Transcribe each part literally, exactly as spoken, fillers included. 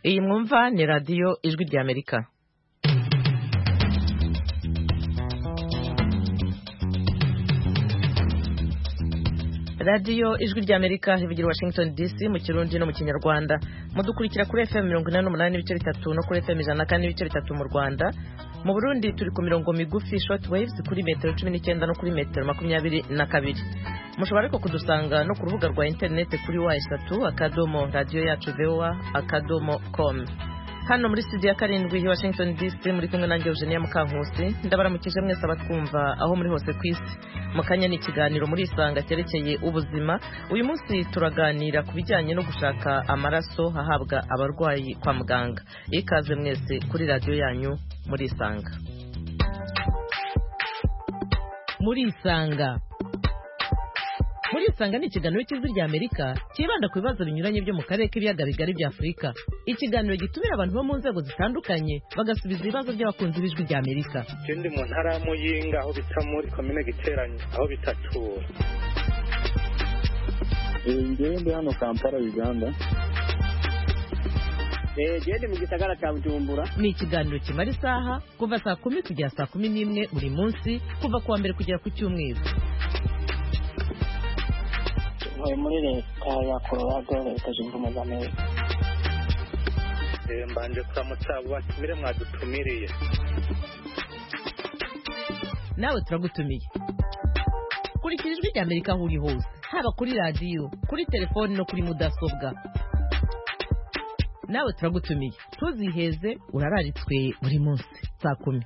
Iyi mwumva ni radiyo ijwi ry'Amerika. radiyo ijwi ry'Amerika ivugira Washington D C mu Kirundi no mu Kinyarwanda. Mudukurikira kuri F M mirongo inani n'umunani n'ibice bitatu no kuri F M ijana na kane n'ibice bitatu mu Rwanda. Mu Burundi turi ku mirongo migufi short waves kuri metero cumi n'icyenda no kuri metero makumyabiri na kabiri. Mushobora ariko kudusanga no ku rubuga rwa internet kuri wa eshatu akadomo radio yacu voa akadomo com. Hano muri studio ya karindwi hi Washington D C muri kumwe nanjye Eugenia Mukankusi. Ndabaramukije mwese abatwumva aho muri hose kwisi. Mukanya ni ikiganiro muri Isanga cyerekeye ubuzima. Uyu munsi turaganira ku bijyanye no gushaka amaraso hahabwa abarwayi kwa muganga. Ikaze mwese kuri radio yanyu muri Isanga. Muri Isanga Muri Isanga ni ikiganiro cy'ijwi ry'Amerika kibanda ku bibazo binyuranye byo mu karere k'ibiyaga bigari bya Afurika. Ikiganiro gitumira abantu bo mu nzego zitandukanye bagasubiza ibibazo by'abakunzi b'ijwi ry'Amerika. Ikindi mu ntara ya Muyinga aho bita muri komine Giteranye aho bitatura. Ngende hano Kampala Uganda. Eh gende mu gisagara cya Bujumbura. Ni ikiganiro kimara isaha kuva saa kumi kugera saa kumi n'imwe buri munsi kuva kuwa mbere kugera ku cyumweru. Muri leta ya Colorado leta zunze ubumwe za Amerika. Eh mbanje kuramutsa batumire mwadutumiriye. Nawe turagutumiye. Kurikira ijwi ry'Amerika aho uri hose, haba kuri radio, kuri telefone no kuri mudasobwa. Nawe turagutumiye. Tuziheze urararitswe buri munsi saa kumi.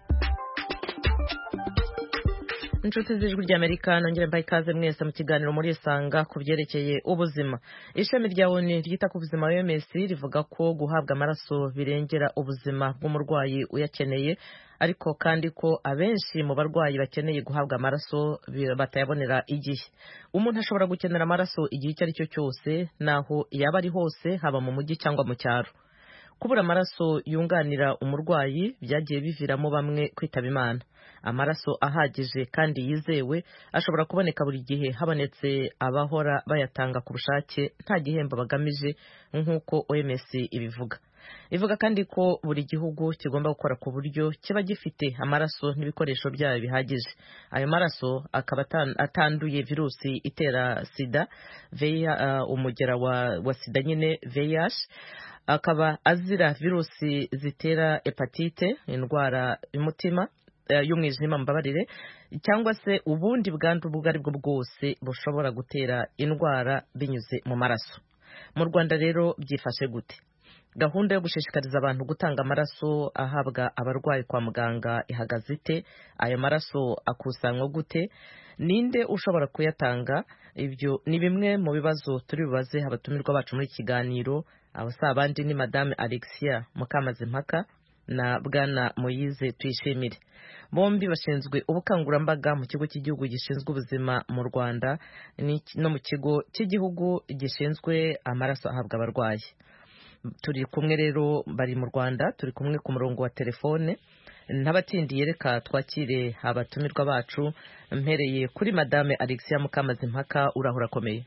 Inshuti z'ijwi ry'Amerika nongere mbaye ikaze mwese mu kiganiro muri Isanga ku byerekeye ubuzima. Ishami rya O N U ryita ku buzima O M S rivuga ko guhabwa amaraso birengera ubuzima bw'umurwayi uyakeneye, ariko kandi ko abenshi mu barwayi bakeneye guhabwa amaraso batayabonera igihe. Umuntu ashobora gukenera amaraso igihe icyo ari cyo cyose naho yaba ari hose, haba mu mujyi cyangwa mu cyaro. Kubura amaraso yunganira umurwayi byagiye biviramo bamwe kwitaba Imana. Amaraso ahagije kandi yizewe ashobora kuboneka buri gihe habonetse abahora bayatanga ku bushake nta gihembo bagamije nk'uko O M S ibivuga. Ivuga kandi ko buri gihugu kigomba gukora ku buryo kiba gifite amaraso n'ibikoresho byayo bihagije. Ayo maraso akaba atanduye virusi itera sida, veya uh, umugera wa, wa sida nyine V I H, akaba azira virusi zitera hepatite, indwara y'umutima y'umwijima mbabarire, cyangwa se ubundi bwandu ubwo ari bwo bwose bushobora gutera indwara binyuze mu maraso. Mu Rwanda rero byifashe gute? Gahunda yo gushishikariza abantu gutanga amaraso ahabwa abarwayi kwa muganga ihagaze ite? Ayo maraso akusanywa gute? Ninde ushobora kuyatanga? Ibyo ni bimwe mu bibazo turi bubaze abatumirwa bacu muri kiganiro. Abasa abandi ni Madame Alexia Mukamazimpaka na Bwana Moyize Tuyishimire. Bombi bashinzwe ubukangurambaga mu kigo cy'igihugu gishinzwe ubuzima mu Rwanda no mu kigo cy'igihugu gishinzwe amaraso ahabwa abarwayi. Turi kumwe rero bari mu Rwanda, turi kumwe ku murongo wa telefone. Ntabatindiye reka twakire abatumirwa bacu, mpereye kuri Madame Alexia Mukamazimpaka. Urahura komeye?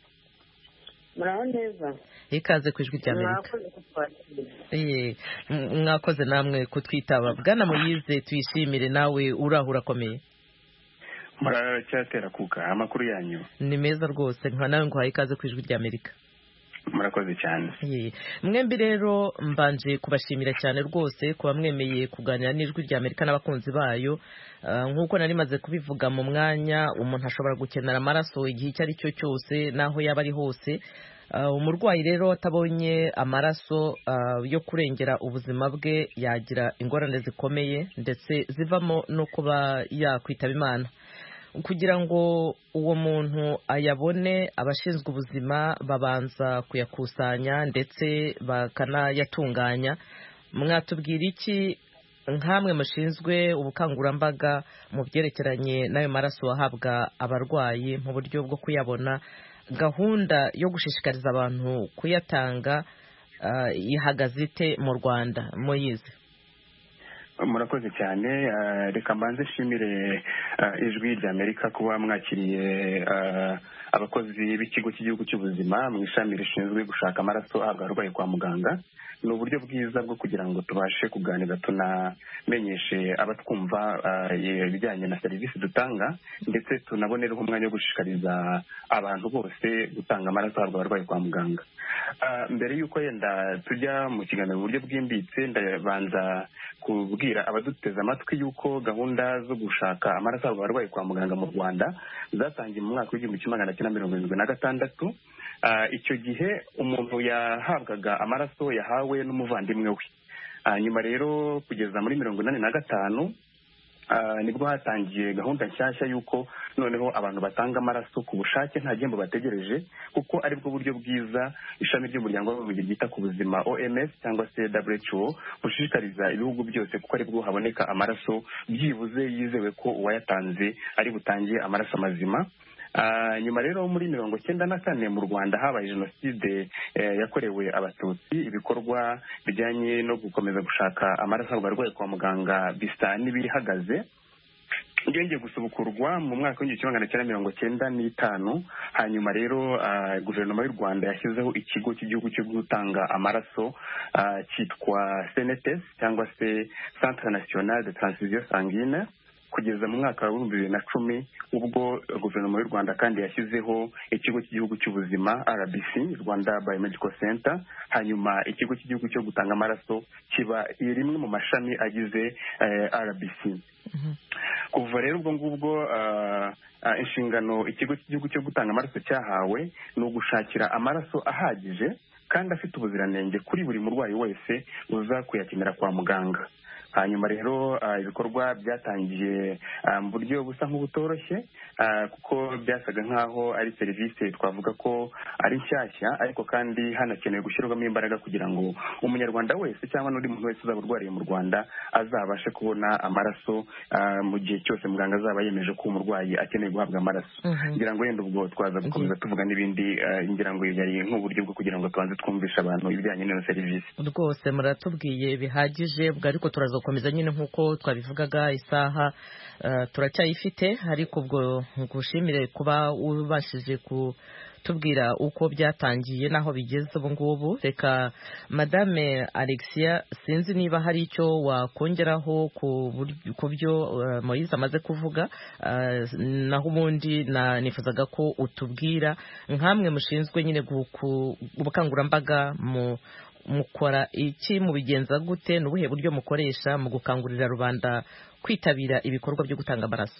Muraho neza. Ikaze ku ijwi ry'Amerika. Eh mwakoze namwe kutwitaba. Bwana Moyize Tuyishimire, nawe urahura komeye? Muracyatera kuka amakuru yanyu? Ni meza rwose, nka nawe ngo ikaze ku ijwi ry'Amerika. Murakoze cyane. Ye mwembi rero mbanje kubashimira cyane rwose kuba mwemeye kuganira n'ijwi ry'Amerika n'abakunzi bayo. Uh, nkuko nari maze kubivuga mu mwanya, umuntu ashobora gukenera amaraso igihe icyo ari cyo cyose naho yaba ari hose. Uh, umurwayi rero atabonye amaraso uh, yo kurengera ubuzima bwe yagira ingorane zikomeye ndetse zivamo no kuba yakwitaba Imana. Kugira ngo uwo muntu ayabone, abashinzwe ubuzima babanza kuyakusanya ndetse bakanayatunganya. Mwatubwira iki nkamwe mushinzwe ubukangurambaga mu byerekeranye n'ayo maraso ahabwa abarwayi mu buryo bwo kuyabona? Gahunda yo gushishikariza abantu kuyatanga uh, ihagaze ite mu Rwanda? Moyize. Murakoze cyane. Reka mbanze shimire ijwi ry'Amerika kuba mwakiriye abakozi b'ikigo cy'igihugu cy'ubuzima mu ishami rishinzwe gushaka amaraso ahabwa abarwayi kwa muganga. Ni uburyo bwiza bwo kugira ngo tubashe kuganira tunamenyeshe abatwumva ibijyanye na serivisi dutanga, ndetse tunabonereho umwanya wo gushishikariza abantu bose gutanga amaraso ahabwa abarwayi kwa muganga. Mbere y'uko yenda tujya mu kiganiro mu buryo bwimbitse, ndabanza kubwira abaduteze amatwi y'uko gahunda zo gushaka amaraso ahabwa abarwayi kwa muganga mu Rwanda zatangiye mu mwaka w'igihumbi kimwe magana cyenda mirongo irindwi na gatandatu. Icyo gihe umuntu yahabwaga amaraso yahawe n'umuvandimwe we. Nyuma rero kugeza muri mirongo inani na gatanu nibwo hatangiye gahunda nshyashya y'uko noneho abantu batanga amaraso ku bushake nta gihembo bategereje, kuko aribwo buryo bwiza ishami ry'umuryango w'abibumbye ryita ku buzima O M S cyangwa se W H O bushishikariza ibihugu byose, kuko aribwo haboneka amaraso byibuze yizewe ko uwayatanze ari butangiye amaraso mazima. Uh, nyuma rero muri mirongo cyenda na kane mu Rwanda habaye jenoside eh, yakorewe abatutsi. Ibikorwa bijyanye no gukomeza gushaka amaraso abarwayi kwa muganga bisa n'ibihagaze. Ngenge gusubukurwa mu mwaka w'igihumbi kimwe magana cyenda mirongo cyenda n'itanu. Hanyuma rero uh, guverinoma y'u Rwanda yashyizeho ikigo cy'igihugu cyo gutanga amaraso uh, cyitwa C N T S cyangwa se Centre National de Transfusion Sanguine, kugeza mu mwaka w'ibihumbi bibiri na cumi ubwo guverinoma y'u Rwanda kandi yashyizeho ikigo cy'igihugu cy'ubuzima R B C, Rwanda Biomedical Center. Hanyuma ikigo cy'igihugu cyo gutanga amaraso kiba rimwe mu mashami agize eh, R B C. Mm-hmm. Kuva rero ubwo ngubwo uh, uh, inshingano ikigo cy'igihugu cyo gutanga amaraso cyahawe ni ugushakira amaraso ahagije kandi afite ubuziranenge kuri buri murwayi wese uza kuyakenera kwa muganga. Hanyuma rero ibikorwa byatangiye mu buryo busa nk'ubutoroshye, kuko byasaga nk'aho ari serivisi twavuga ko ari nshyashya, ariko kandi hanakenewe gushyirwamo imbaraga kugira ngo umunyarwanda wese cyangwa n'undi muntu wese uzaba urwariye mu Rwanda azabashe kubona amaraso mu gihe cyose muganga azaba yemeje ko umurwayi akeneye guhabwa amaraso. Ngira ngo yenda ubwo twaza gukomeza tuvuga n'ibindi, ngira ngo yari nk'uburyo bwo kugira ngo tubanze twumvishe abantu ibijyanye n'iyo serivisi. Rwose muratubwiye bihagije, ubwo ariko turaza gukomeza nyine nk'uko twabivugaga. Isaha uh, turacyayifite, ariko ubwo ngushimire kuba ubashije kutubwira uko byatangiye naho bigeze ubu ngubu. Reka Madame Alexia, sinzi niba hari icyo wakongeraho ku byo uh, Moise amaze kuvuga, uh, naho ubundi na nifuzaga ko utubwira nkamwe mushinzwe nyine ubukangurambaga mu mukora iki, mubigenza gute, n'ubuhe buryo mukoresha mu gukangurira rubanda kwitabira ibikorwa byo gutanga amaraso?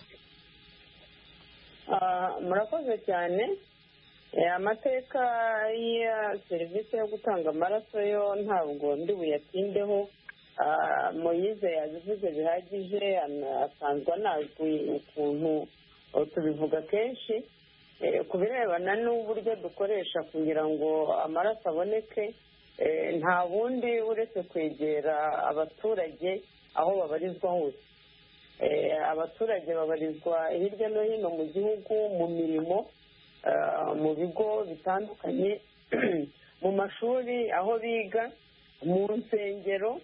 Murakoze cyane. Amateka ya serivisi yo gutanga amaraso yo ntabwo ndi buyatindeho. Moise yabivuze bihagije, asanzwe anazwi ukuntu tubivuga kenshi ku birebana n'uburyo dukoresha kugira ngo amaraso aboneke. Nta bundi uretse kwegera abaturage aho babarizwa hose. Abaturage babarizwa hirya no hino mu gihugu, mu mirimo, mu bigo bitandukanye, mu mashuri aho biga, mu nsengero,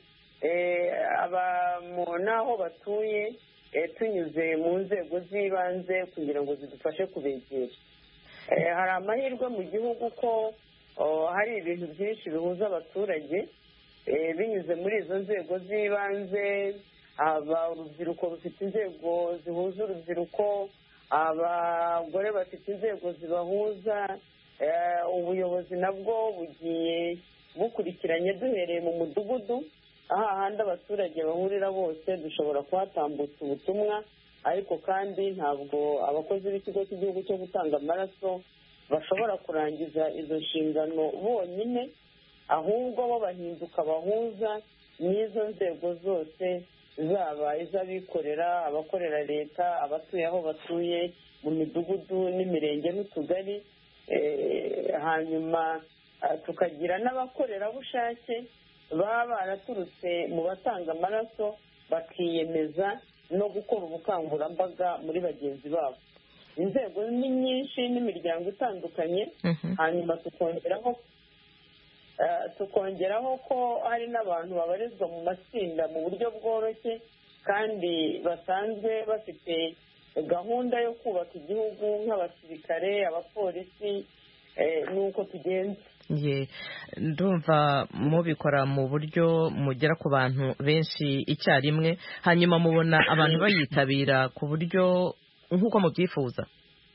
n'aho batuye, tunyuze mu nzego z'ibanze kugira ngo zidufashe kubegera. Hari amahirwe mu gihugu ko hari ibintu byinshi bihuza abaturage binyuze muri izo nzego z'ibanze. Aba urubyiruko rufite inzego zihuza urubyiruko, abagore bafite inzego zibahuza, ubuyobozi nabwo bugiye bukurikiranye duhereye mu mudugudu, aho ahandi abaturage bahurira bose dushobora kuhatambutsa ubutumwa. Ariko kandi ntabwo abakozi b'ikigo cy'igihugu cyo gutanga amaraso bashobora kurangiza izo nshingano bonyine, ahubwo bo bahinduka bahuza n'izo nzego zose, zaba iz'abikorera, abakorera leta, abatuye aho batuye mu midugudu n'imirenge n'utugari. Hanyuma tukagira n'abakorerabushake baba baraturutse mu batanga amaraso bakiyemeza no gukora ubukangurambaga muri bagenzi babo. Inzego ni nyinshi n'imiryango itandukanye. Hanyuma tukongeraho tukongeraho ko hari n'abantu babarizwa mu matsinda mu buryo bworoshye kandi basanzwe bafite gahunda yo kubaka igihugu nk'abasirikare abapolisi nuko tugenza. Ndumva mubikora mu buryo mugera ku bantu benshi icyarimwe, hanyuma mubona abantu bayitabira ku buryo nk'uko mubyifuza?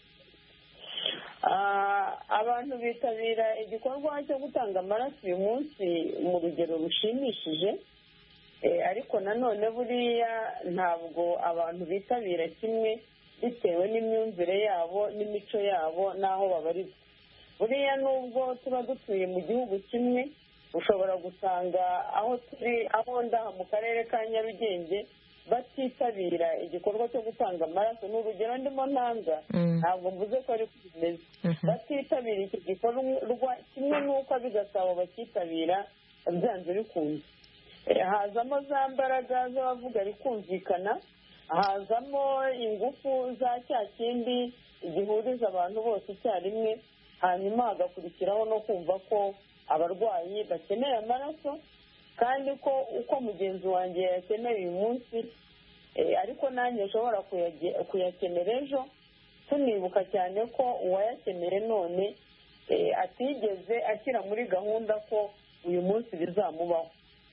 Abantu bitabira igikorwa cyo gutanga amaraso uyu munsi mu rugero rushimishije, ariko nanone buriya ntabwo abantu bitabira kimwe bitewe n'imyumvire yabo n'imico yabo n'aho babarizwa. Buriya nubwo tuba dutuye mu gihugu kimwe, ushobora gusanga aho turi aho ndaha mu karere ka Nyarugenge batitabira igikorwa cyo gutanga amaraso. Ni urugero ndimo ntanga, ntabwo mvuze ko ari bimeze. Batitabira iki gikorwa kimwe n'uko ab'i Gasabo bakitabira byanze bikunze. Hazamo za mbaraga z'abavuga rikumvikana, hazamo ingufu za cya kindi gihuriza abantu bose icyarimwe, hanyuma hagakurikiraho no kumva ko abarwayi bakeneye amaraso kandi ko uko mugenzi wanjye yakeneye uyu munsi ariko nanjye nshobora kuyakenera ejo, tunibuka cyane ko uwayakeneye none atigeze ashyira muri gahunda ko uyu munsi bizamubaho.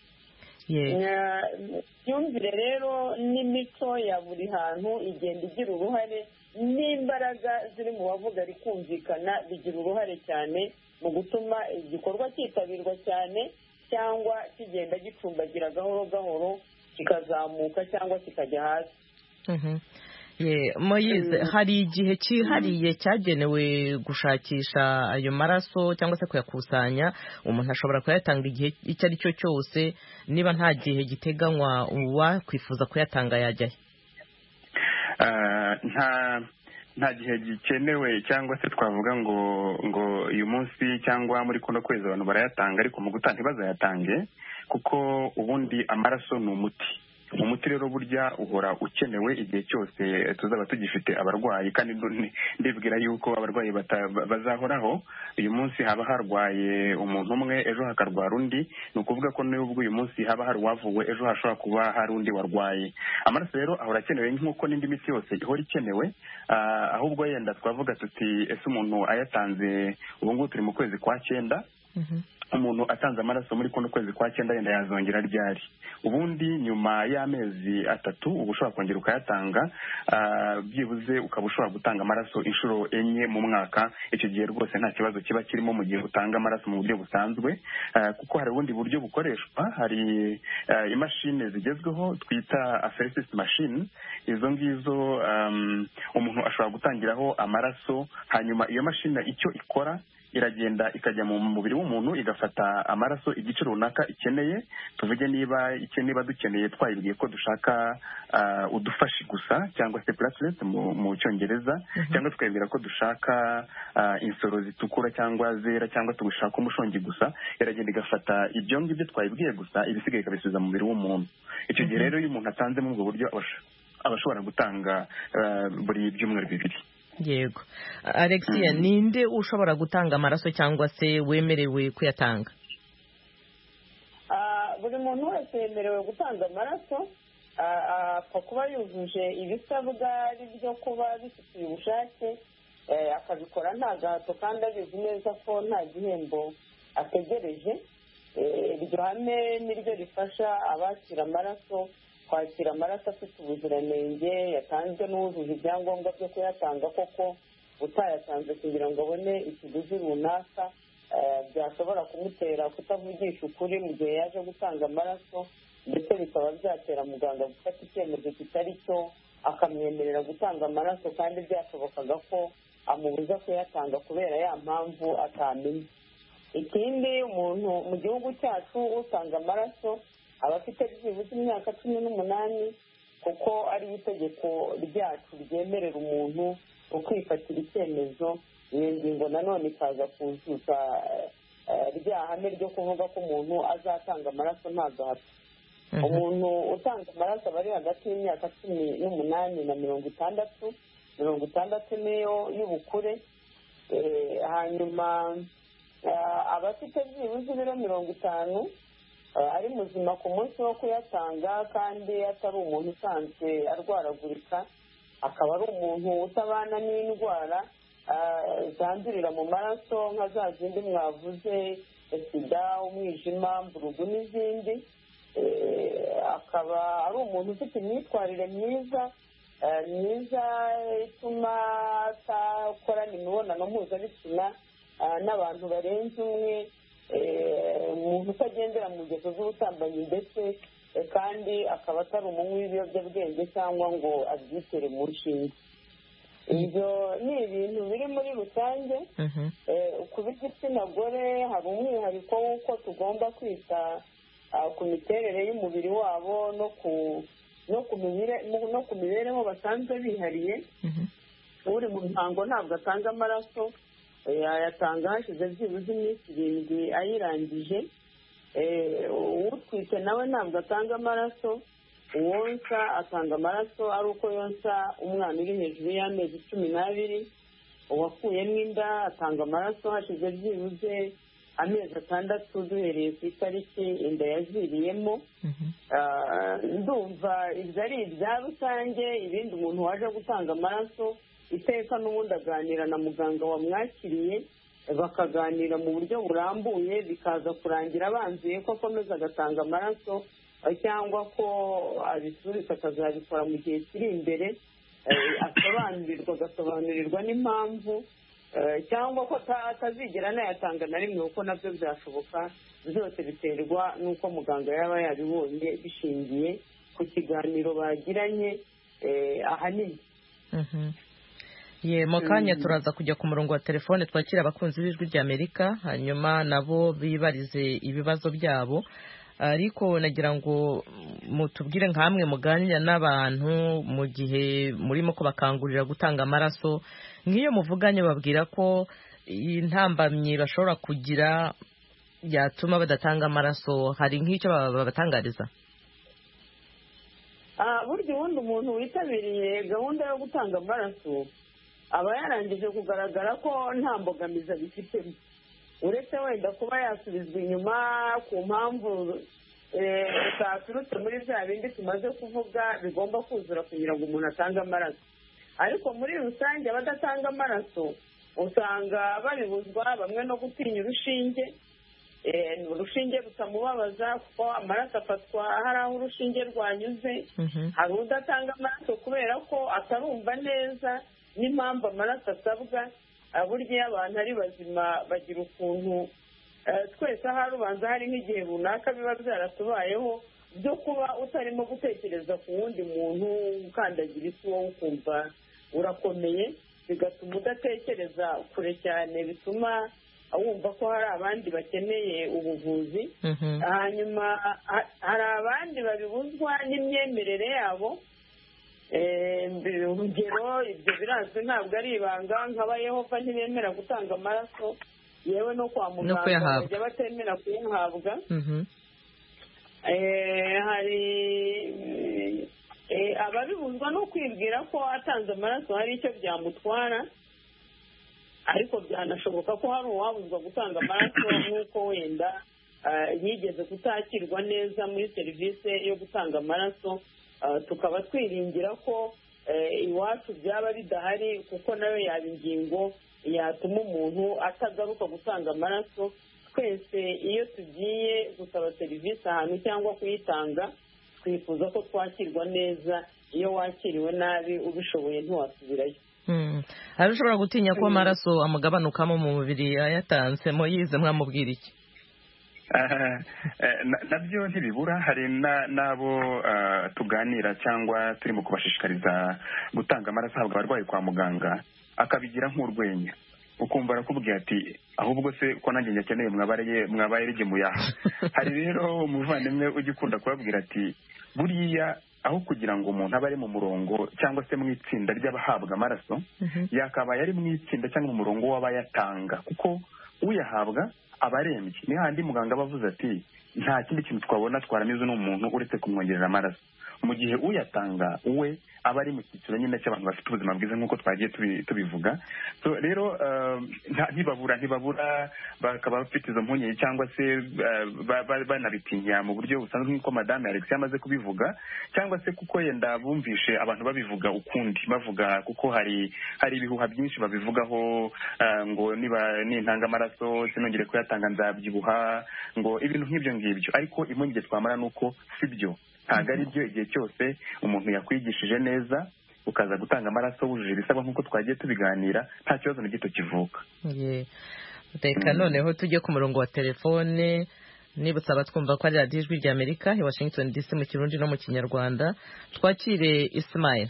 Imyumvire rero n'imico ya buri hantu igenda igira uruhare, n'imbaraga ziri mu bavuga rikumvikana bigira uruhare cyane mu gutuma igikorwa cyitabirwa cyane cyangwa kigenda gicumbagira gahoro gahoro kikazamuka cyangwa kikajya hasi. Moyize, hari igihe cyihariye cyagenewe gushakisha ayo maraso cyangwa se kuyakusanya? Umuntu ashobora kuyatanga igihe icyo ari cyo cyose? Niba nta gihe giteganywa uwakwifuza kuyatanga yajyahe? nta nta gihe gikenewe cyangwa se twavuga ngo ngo uyu munsi cyangwa muri kuno kwezi abantu barayatanga, ariko mu gutanga ntibazayatange kuko ubundi amaraso ni umuti. Umuti rero burya uhora ukenewe igihe cyose tuzaba tugifite abarwayi, kandi ndibwira yuko abarwayi bazahoraho. Uyu munsi haba harwaye umuntu umwe, ejo hakarwara undi. Ni ukuvuga ko n'ubwo uyu munsi haba hari uwavuwe, ejo hashobora kuba hari undi warwaye. Amaraso rero ahora akenewe nk'uko n'indi miti yose ihora ikenewe, ahubwo yenda twavuga tuti ese umuntu ayatanze, ubu ngubu turi mu kwezi kwa cyenda, umuntu atanze amaraso muri kuno kwezi kwa cyenda yenda yazongera ryari? Ubundi nyuma y'amezi atatu uba ushobora kongera ukayatanga, byibuze ukaba ushobora gutanga amaraso inshuro enye mu mwaka. Icyo gihe rwose nta kibazo kiba kirimo mu gihe utanga amaraso mu buryo busanzwe, kuko hari ubundi buryo bukoreshwa. Hari imashini zigezweho twita apheresis machine. Izo ngizo umuntu ashobora gutangiraho amaraso, hanyuma iyo mashini icyo ikora iragenda ikajya mu mubiri w'umuntu igafata amaraso igice runaka ikeneye. Tuvuge niba icyo niba dukeneye twayibwiye ko dushaka udufashi gusa cyangwa se platelets mu cyongereza, cyangwa tukayibwira ko dushaka insoro zitukura cyangwa zera cyangwa tugushaka umushongi gusa, iragenda igafata ibyo ngibyo twayibwiye gusa, ibisigaye ikabisubiza mu mubiri w'umuntu. Icyo gihe rero iyo umuntu atanze muri ubwo buryo aba ashobora gutanga buri byumweru bibiri. Yego. Alexia, ninde ushobora gutanga amaraso cyangwa se wemerewe kuyatanga? Buri muntu wese yemerewe gutanga amaraso, apfa kuba yujuje ibisabwa ari byo kuba bifitiye ubushake, akabikora nta gahato kandi abizi neza ko nta gihembo ategereje. Iryo hame niryo rifasha abakira amaraso kwakira amaraso afite ubuziranenge, yatanzwe n'uwujuje ibyangombwa byo kuyatanga koko. Utayatanze kugira ngo abone ikiguzi runaka byashobora kumutera kutavugisha ukuri mu gihe yaje gutanga amaraso, ndetse bikaba byatera muganga gufata icyemezo kitari cyo, akamwemerera gutanga amaraso kandi byashobokaga ko amubuza kuyatanga kubera ya mpamvu atamenye. Ikindi, umuntu mu gihugu cyacu utanga amaraso aba afite byibuze imyaka cumi n'umunani, kuko ari itegeko ryacu ryemerera umuntu ukwifatira icyemezo. Iyo ngingo nanone ikaza kuzuza rya hame ryo kuvuga ko umuntu azatanga amaraso nta gahato. Umuntu utanga amaraso aba ari hagati y'imyaka cumi n'umunani na mirongo itandatu. Mirongo itandatu niyo y'ubukure. Hanyuma aba afite byibuze ibiro mirongo itanu, ari muzima ku munsi wo kuyatanga kandi atari umuntu usanzwe arwaragurika, akaba ari umuntu utabana n'indwara zandurira mu maraso nka za zindi mwavuze, sida, umwijima, mburugu n'izindi. Akaba ari umuntu ufite imyitwarire myiza myiza ituma atakorana imibonano mpuzabitsina n'abantu barenze umwe, umuntu utagendera mu ngeso z'ubusambanyi ndetse kandi akaba atari umunywi w'ibiyobyabwenge cyangwa ngo abyitere mu nshinge. ibyo ni ibintu biri muri rusange. ku b'igitsina gore hari umwihariko w'uko tugomba kwita ku miterere y'umubiri wabo no ku no ku mibereho basanzwe bihariye. uri mu mihango ntabwo atanga amaraso, yayatanga hashize byibuze iminsi irindwi ayirangije. utwite nawe ntabwo atanga amaraso, uwonsa atanga amaraso ari uko yonsa umwana uri hejuru y'amezi cumi n'abiri. uwakuyemo inda atanga amaraso hashize byibuze amezi atandatu duhereye ku itariki inda yaziriyemo. ndumva ibyo ari ibya rusange. ibindi umuntu waje gutanga amaraso iteka n'ubundi aganira na muganga wamwakiriye, bakaganira mu buryo burambuye, bikaza kurangira banzuye ko akomeza agatanga amaraso cyangwa ko abisubika akazabikora mu gihe kiri imbere, asobanurirwa agasobanurirwa n'impamvu, cyangwa ko atazigera anayatanga na rimwe kuko nabyo byashoboka. byose biterwa n'uko muganga yaba yabibonye bishingiye ku kiganiro bagiranye ahanini. ye mu kanya turaza kujya ku murongo wa telefone twakira abakunzi b'ijwi ry'Amerika, hanyuma nabo bibarize ibibazo byabo. ariko nagira ngo mutubwire nk'amwe muganira n'abantu mu gihe murimo kubakangurira gutanga amaraso, nk'iyo muvuganye babwira ko intambamyi bashobora kugira yatuma badatanga amaraso, hari nk'icyo babatangariza? burya ubundi umuntu witabiriye gahunda yo gutanga amaraso aba yarangije kugaragara ko nta mbogamizi abifitemo, uretse wenda kuba yasubizwa inyuma ku mpamvu zaturutse muri bya bindi tumaze kuvuga bigomba kuzura kugira ngo umuntu atange amaraso. ariko muri rusange abadatanga amaraso usanga babibuzwa bamwe no gutinya urushinge. urushinge rutamubabaza kuko amaraso afatwa hari aho urushinge rwanyuze. hari udatanga amaraso kubera ko atarumva neza n'impamvu amaraso asabwa. burya iyo abantu ari bazima bagira ukuntu twese ahari ubanza hari nk'igihe runaka biba byaratubayeho byo kuba utarimo gutekereza ku wundi muntu ukandagira isi wowe ukumva urakomeye, bigatuma udatekereza kure cyane, bituma wumva ko hari abandi bakeneye ubuvuzi. hanyuma hari abandi babibuzwa n'imyemerere yabo. urugero ibyo birazwi ntabwo ari ibanga, nk'abayehova ntibemera gutanga amaraso, yewe no kwa muganga bajya batemera kuyahabwa. hari ababibuzwa no kwibwira ko atanze amaraso hari icyo byamutwara, ariko byanashoboka ko hari uwabuzwa gutanga amaraso nk'uko wenda yigeze kutakirwa neza muri serivisi yo gutanga amaraso. tukaba twiringira ko iwacu byaba bidahari, kuko nayo yaba ingingo yatuma umuntu atagaruka gutanga amaraso. twese iyo tugiye gusaba serivisi ahantu cyangwa kuyitanga twifuza ko twakirwa neza. iyo wakiriwe nabi ubishoboye ntiwasubirayo. hari ushobora gutinya ko amaraso amugabanukamo mu mubiri ayatanzemo, yize mwamubwira iki? nabyo ntibibura. hari n'abo tuganira cyangwa turimo kubashishikariza gutanga amaraso ahabwa abarwayi kwa muganga, akabigira nk'urwenya, ukumva arakubwira ati ahubwo se ko nanjye nyakeneye mwabaye rigemuye aha. hari rero umuvandimwe ugikunda kubabwira ati buriya aho kugira ngo umuntu abe ari mu murongo cyangwa se mu itsinda ry'abahabwa amaraso, yakabaye ari mu itsinda cyangwa mu murongo w'abayatanga, kuko uyahabwa aba arembye. ni handi muganga aba avuze ati nta kindi kintu twabona twaramize n'umuntu uretse kumwongerera amaraso. mu gihe uyatanga we aba ari mu cyiciro nyine cy'abantu bafite ubuzima bwiza nk'uko twagiye tubivuga. So rero ntibabura ntibabura bakaba bafite izo mpungenge cyangwa se banabitinya mu buryo busanzwe nk'uko madame Alex yamaze kubivuga, cyangwa se kuko yenda bumvishe abantu babivuga ukundi, bavuga kuko hari hari ibihuha byinshi babivugaho, ngo niba nintanga amaraso sinongere kuyatanga nzabyibuha, ngo ibintu nk'ibyo ngibyo. Ariko impungenge twamara nuko si byo, ntabwo ari byo. Igihe cyose umuntu yakwigishije neza ukaza gutanga amaraso wujuje ibisabwa nk'uko twagiye tubiganira, nta kibazo na gito kivuka. Reka noneho tujye ku murongo wa telefone. Nibutsa abatwumva ko ari radiyo ijwi rya Amerika i Washington D C mu Kirundi no mu Kinyarwanda. Twakire Ismail.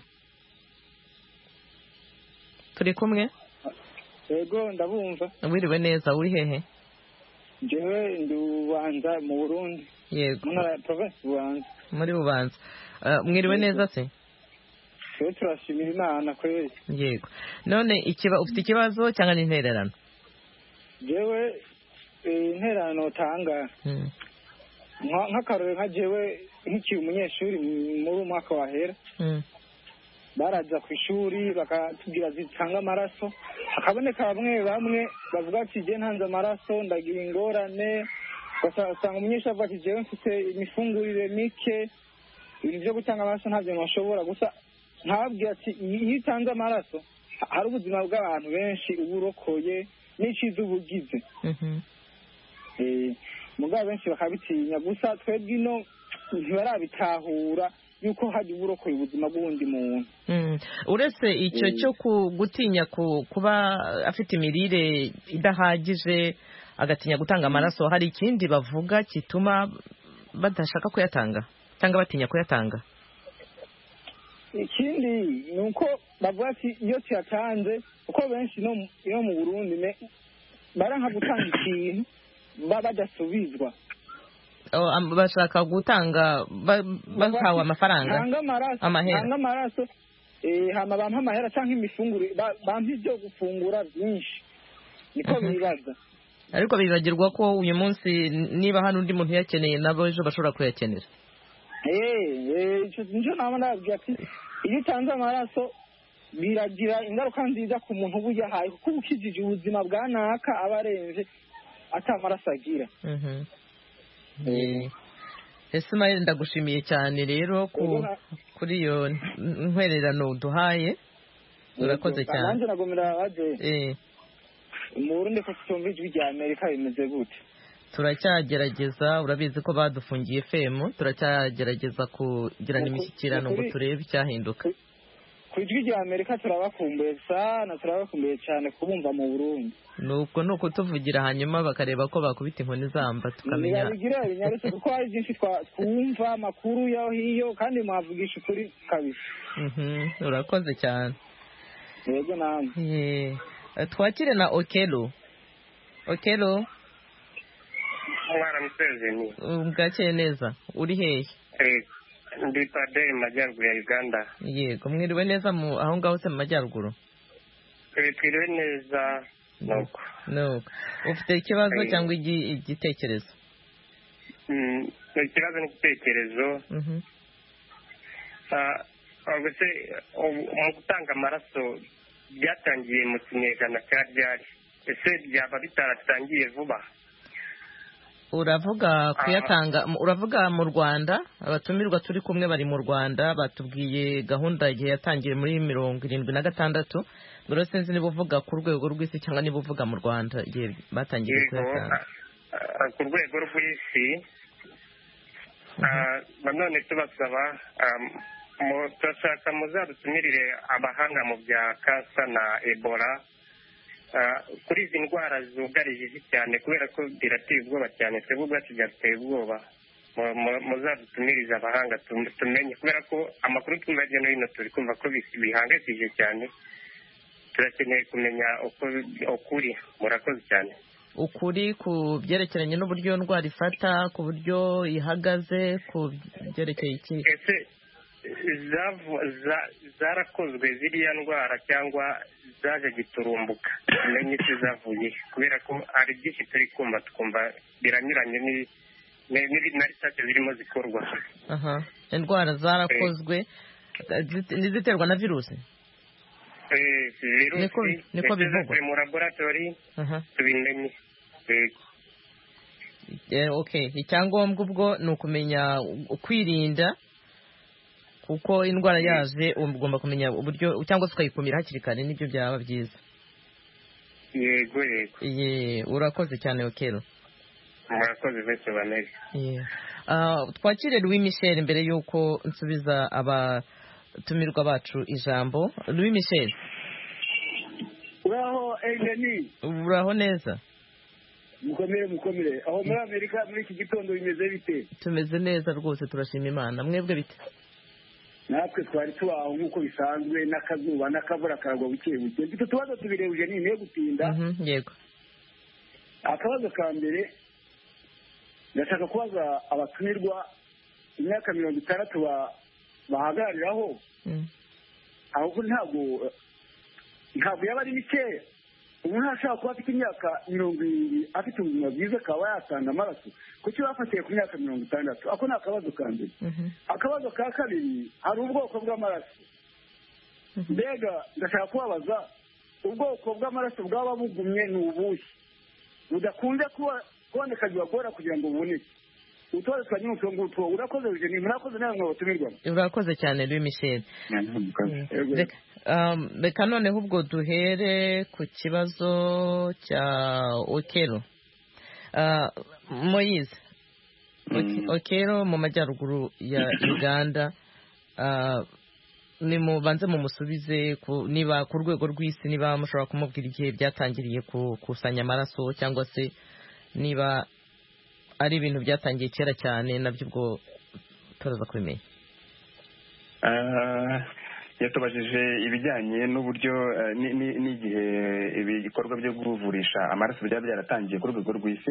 Turi kumwe? Yego, ndabumva. Wiriwe neza, uri hehe? Jewe ndi Bubanza mu Burundi. Yego. Muri province Bubanza. Muri Bubanza. Mwiriwe neza se? Twe turashimira Imana kweli. Yego. None ikiba ufite ikibazo cyangwa n'intererano? Jewe intererano tanga. Mm. Nk'akarore nka jewe nk'iki umunyeshuri muri umwaka wahera. Mm. Baraza ku ishuri bakatubwira zitanga amaraso, hakaboneka bamwe bamwe bavuga ati je ntanze amaraso ndagira ingorane, basanga umunyeshuri avuga ati jewe mfite imifungurire mike, ibintu byo gutanga amaraso ntabyo nashobora. Gusa ntababwira ati iyo utanze amaraso hari ubuzima bw'abantu benshi uba urokoye n'iciza uba ugize. Mugabo benshi bakabitinya, gusa twebwe ino ntibarabitahura yuko hajya uburokoye ubuzima bw'undi muntu. Uretse icyo cyo gutinya kuba afite imirire idahagije agatinya gutanga amaraso, hari ikindi bavuga gituma badashaka kuyatanga cyangwa batinya kuyatanga? Ikindi ni uko bavuga ati iyo tuyatanze, kuko benshi no mu Burundi baranka gutanga ikintu badasubizwa. Bashaka gutanga bahawe amafaranga, amahera amaraso, hama bampa amahera cyangwa imifunguro, bampa ibyo gufungura byinshi, niko bibaza. Ariko bibagirwa ko uyu munsi niba hano undi muntu yakeneye nabo ejo bashobora kuyakenera. Nicyo nama nababwira ati iyo utanze amaraso biragira ingaruka nziza ku muntu uba uyahaye, kuko uba ukijije ubuzima bwa naka aba arenze atamaraso agira. Ismail, ndagushimiye cyane rero kuri iyo ntwererano uduhaye, urakoze cyane. Nanjye nagomera baje mu Burundi ko tutumva ijwi rya Amerika bimeze gute? Turacyagerageza, urabizi ko badufungiye F M, turacyagerageza kugirana imishyikirano ngo turebe icyahinduka. Ku ijwi rya Amerika turabakumbuye sana, turabakumbuye cyane kubumva mu Burundi. Nuko nuko tuvugira hanyuma bakareba ko bakubita inkoni zamba tukamenya. Nibagira ibinyarutse kuko hari byinshi twumva amakuru yaho hiyo kandi mwavugisha ukuri kabisa. Mhm, urakoze cyane. Yego namwe. Eh, twakire na Okelo. Okelo. Mwara msezeni. Ungakeye neza. Uri hehe? Eh, ndi Padre Majyaruguru ya Uganda. Yego, mwiriwe neza mu aho ngaho se mu Majyaruguru? Eh, twiriwe neza. Nuko. Nuko. Ufite ikibazo cyangwa igitekerezo? Mm, ikibazo n'igitekerezo. Mhm. Ah, ubuse mu gutanga amaraso byatangiye mu kinyejana cya ryari? Ese byaba bitaratangiye vuba? Uravuga kuyatanga, uravuga mu Rwanda, abatumirwa turi kumwe bari mu Rwanda batubwiye gahunda igihe yatangiye muri mirongo irindwi na gatandatu. Ngo sinzi niba uvuga ku rwego rw'isi cyangwa niba uvuga mu Rwanda igihe batangiye kuyatanga. Ku rwego rw'isi, none tubasaba turashaka muzadutumirire abahanga mu bya kansa na Ebola kuri izi ndwara zugarije isi cyane, kubera ko birateye ubwoba cyane, twebwe ubwacu byateye ubwoba. Muzadutumirize abahanga tumenye, kubera ko amakuru twumva hirya no hino turi kumva ko bihangayikishije cyane, turakeneye kumenya ukuri. Murakoze cyane. Ukuri ku byerekeranye n'uburyo ndwara ifata, ku buryo ihagaze, ku byerekeye iki? Ese zarakozwe ziriya ndwara cyangwa zaje giturumbuka? Tumenye icyo zavuye, kubera ko hari byinshi turi kumva tukumva biranyuranye na research zirimo zikorwa. aha indwara zarakozwe n'iziterwa na virusi. eh virusi niko bivugwa mu laboratory tubimenye. eh okay icyangombwa ubwo ni ukumenya kwirinda kuko indwara yaje ugomba kumenya uburyo cyangwa se ukayikumira hakiri kare nibyo byaba byiza. yego yego ye urakoze cyane Okelo. murakoze bese banege. yeah ah twakire Louis Michel mbere yuko nsubiza abatumirwa bacu ijambo. Louis Michel uraho Eugenie? uraho neza? mukomere mukomere aho muri Amerika muri iki gitondo bimeze bite? tumeze neza rwose turashima Imana. mwebwe bite? natwe twari tubaho nk'uko bisanzwe n'akazuba n'akavura karagwa buke buke. mfite utubazo tubiri Eugenie niyo gutinda. yego akabazo ka mbere ndashaka kubaza abatumirwa imyaka mirongo itandatu bahagarariraho ahubwo ntabwo ntabwo yaba ari mikeya. umuntu ashaka kuba afite imyaka mirongo irindwi afite ubuzima bwiza akaba yatanga amaraso kuki bafatiye ku myaka mirongo itandatu? ako ni akabazo ka mbere. akabazo ka kabiri hari ubwoko bw'amaraso. mbega ndashaka kubabaza ubwoko bw'amaraso bwaba bugumye ni ubuhe budakunze kuba kuboneka bibagora kugira ngo buboneke? utubazo twa nyine utwo ngutwo. urakoze Eugenie, murakoze nawe mwabatumirwamo. urakoze cyane Louis Michel. reka noneho ubwo duhere ku kibazo cya Okelo. Moise Okelo mu majyaruguru ya Uganda, ni mubanze mumusubize niba ku rwego rw'isi niba mushobora kumubwira igihe byatangiriye gukusanya amaraso cyangwa se niba ari ibintu byatangiye kera cyane nabyo ubwo turaza kubimenya. yatubajije ibijyanye n'uburyo n'igihe ibikorwa byo kuvurisha amaraso byaba byaratangiye ku rwego rw'isi.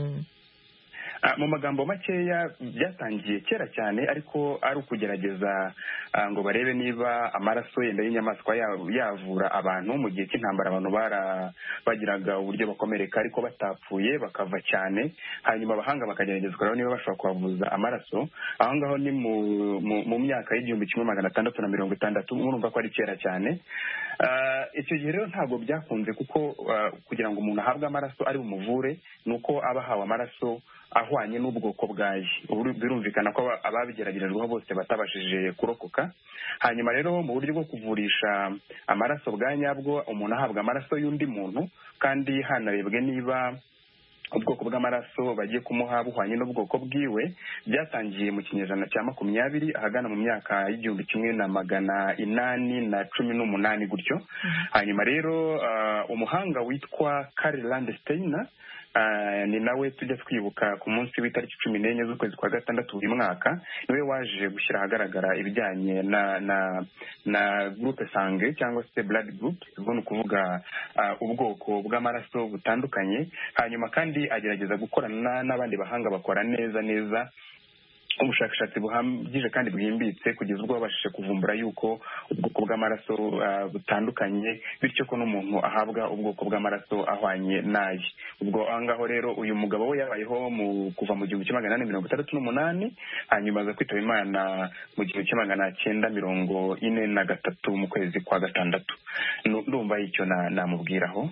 mu magambo makeya byatangiye kera cyane ariko ari ukugerageza ngo barebe niba amaraso yenda y'inyamaswa yavura abantu mu gihe cy'intambara. abantu bagiraga uburyo bakomereka ariko batapfuye bakava cyane, hanyuma abahanga bakagerageza kureba niba bashobora kubavuza amaraso. aho ngaho ni mu myaka y'igihumbi kimwe magana atandatu na mirongo itandatu. murumva ko ari kera cyane. icyo gihe rero ntabwo byakunze kuko kugira ngo umuntu ahabwe amaraso ari bumuvure ni uko aba ahawe amaraso ahwanye n'ubwoko bwayo. birumvikana ko ababigeragerejweho bose batabashije kurokoka. hanyuma rero mu buryo bwo kuvurisha amaraso bwa nyabwo umuntu ahabwa amaraso y'undi muntu kandi hanarebwe niba ubwoko bw'amaraso bagiye kumuha buhwanye n'ubwoko bwiwe. byatangiye mu kinyejana cya makumyabiri ahagana mu myaka y'igihumbi kimwe na magana inani na cumi n'umunani gutyo. hanyuma rero umuhanga witwa Karl Landsteiner ni nawe tujya twibuka ku munsi w'itariki cumi n'enye z'ukwezi kwa gatandatu buri mwaka. niwe waje gushyira ahagaragara ibijyanye na na na groupe sange cyangwa se blood group, ubwo ni ukuvuga ubwoko bw'amaraso butandukanye. hanyuma kandi agerageza gukorana n'abandi bahanga bakora neza neza ubushakashatsi buhagije kandi bwimbitse kugeza ubwo babashije kuvumbura yuko ubwoko bw'amaraso butandukanye, bityo ko n'umuntu ahabwa ubwoko bw'amaraso ahwanye naye. ubwo aho ngaho rero uyu mugabo we yabayeho mu kuva mu gihumbi kimwe magana inani mirongo itandatu n'umunani hanyuma aza kwitaba Imana mu gihumbi kimwe magana cyenda mirongo ine na gatatu mu kwezi kwa gatandatu. ndumva icyo namubwiraho.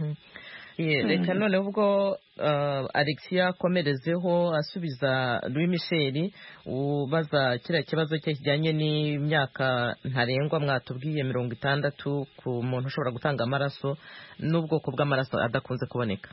reka noneho ubwo Alexia akomerezeho asubiza Louis Michel ubaza kiriya kibazo cye kijyanye n'imyaka ntarengwa mwatubwiye mirongo itandatu ku muntu ushobora gutanga amaraso n'ubwoko bw'amaraso adakunze kuboneka.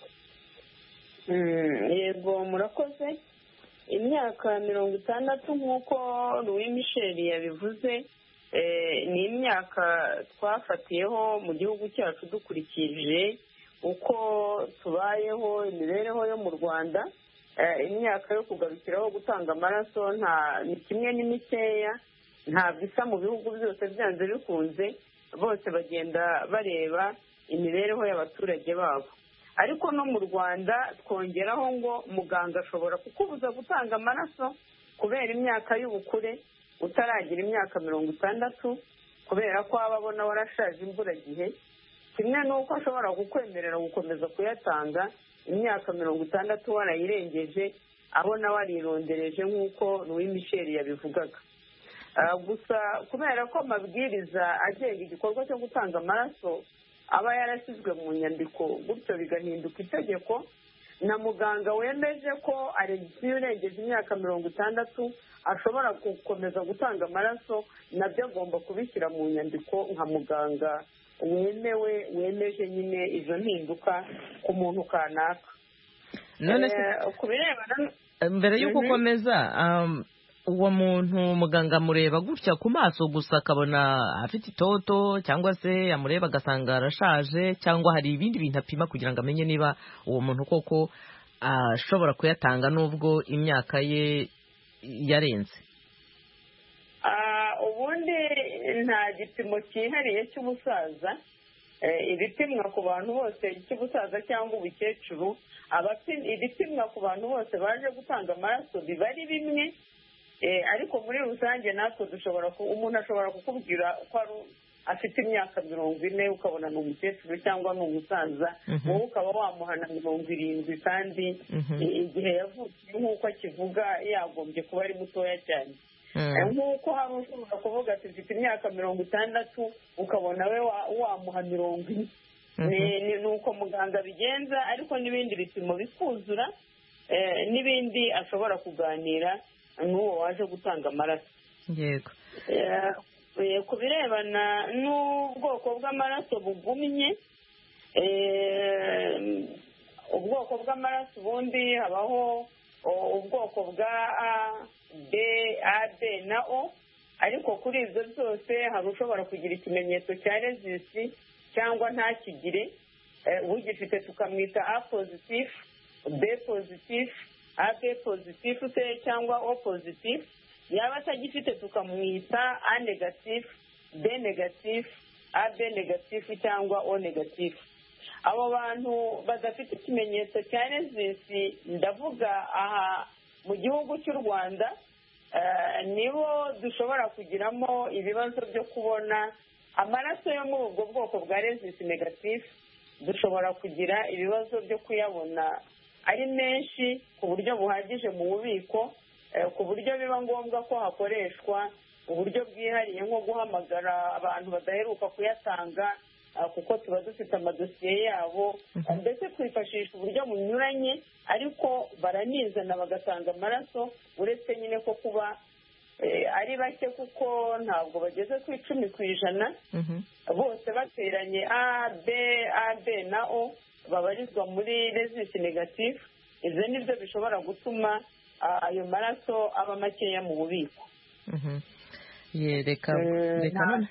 yego murakoze. imyaka mirongo itandatu nk'uko Louis Michel yabivuze ni imyaka twafatiyeho mu gihugu cyacu dukurikije uko tubayeho imibereho yo mu Rwanda. imyaka yo kugarukiraho gutanga amaraso nta ni kimwe ni mikeya, ntabwo isa mu bihugu byose byanze bikunze, bose bagenda bareba imibereho y'abaturage babo. ariko no mu Rwanda twongeraho ngo muganga ashobora kukubuza gutanga amaraso kubera imyaka y'ubukure utaragira imyaka mirongo itandatu kubera ko aba abona warashaje imburagihe, kimwe n'uko ashobora kukwemerera gukomeza kuyatanga imyaka mirongo itandatu warayirengeje abo nawe arirondereje nk'uko Louis Michel yabivugaga. Gusa kubera ko amabwiriza agenga igikorwa cyo gutanga amaraso aba yarashyizwe mu nyandiko gutyo bigahinduka itegeko, na muganga wemeje ko aregisiyo urengeje imyaka mirongo itandatu ashobora gukomeza gutanga amaraso, nabyo agomba kubishyira mu nyandiko nka muganga wemewe wemeje nyine izo mpinduka ku muntu kanaka. none se mbere y'uko ukomeza uwo muntu muganga amureba gutya ku maso gusa akabona afite itoto, cyangwa se amureba agasanga arashaje, cyangwa hari ibindi bintu apima kugira ngo amenye niba uwo muntu koko ashobora kuyatanga n'ubwo imyaka ye yarenze? Ubundi nta gipimo cyihariye cy'ubusaza, ibipimwa ku bantu bose cy'ubusaza cyangwa ubukecuru, ibipimwa ku bantu bose baje gutanga amaraso biba ari bimwe, ariko muri rusange natwe dushobora umuntu ashobora kukubwira ko afite imyaka mirongo ine ukabona ni umukecuru cyangwa ni umusaza, wowe ukaba wamuhana mirongo irindwi kandi igihe yavukiye nk'uko akivuga yagombye kuba ari mutoya cyane. Nk'uko hari ushobora kuvuga ati mfite imyaka mirongo itandatu ukabona we wamuha mirongo ine, ni uko muganga bigenza, ariko n'ibindi bipimo bikuzura, n'ibindi ashobora kuganira n'uwo waje gutanga amaraso. Yego. Ku birebana n'ubwoko bw'amaraso bugumye, ubwoko bw'amaraso ubundi habaho ubwoko bwa A, B, A, B na O, ariko kuri ibyo byose hari ushobora kugira ikimenyetso cya rezisi cyangwa ntakigire. Ugifite tukamwita A positif, B positif, A B positif se cyangwa O positif. Yaba atagifite tukamwita A negatif, B negatif, A B negatif cyangwa O negatif. Abo bantu badafite ikimenyetso cya rezisi, ndavuga aha mu gihugu cy'u Rwanda, nibo dushobora kugiramo ibibazo byo kubona amaraso yo muri ubwo bwoko bwa rezisi negatif. Dushobora kugira ibibazo byo kuyabona ari menshi ku buryo buhagije mu bubiko, ku buryo biba ngombwa ko hakoreshwa uburyo bwihariye nko guhamagara abantu badaheruka kuyatanga, kuko tuba dufite amadosiye yabo, ndetse twifashisha uburyo bunyuranye, ariko baranizana bagatanga amaraso, uretse nyine ko kuba ari bake kuko ntabwo bageze ku icumi ku ijana, bose bateranye A, B, A, B na O babarizwa muri rezisi negatif. Ibyo ni byo bishobora gutuma ayo maraso aba makeya mu bubiko. reka reka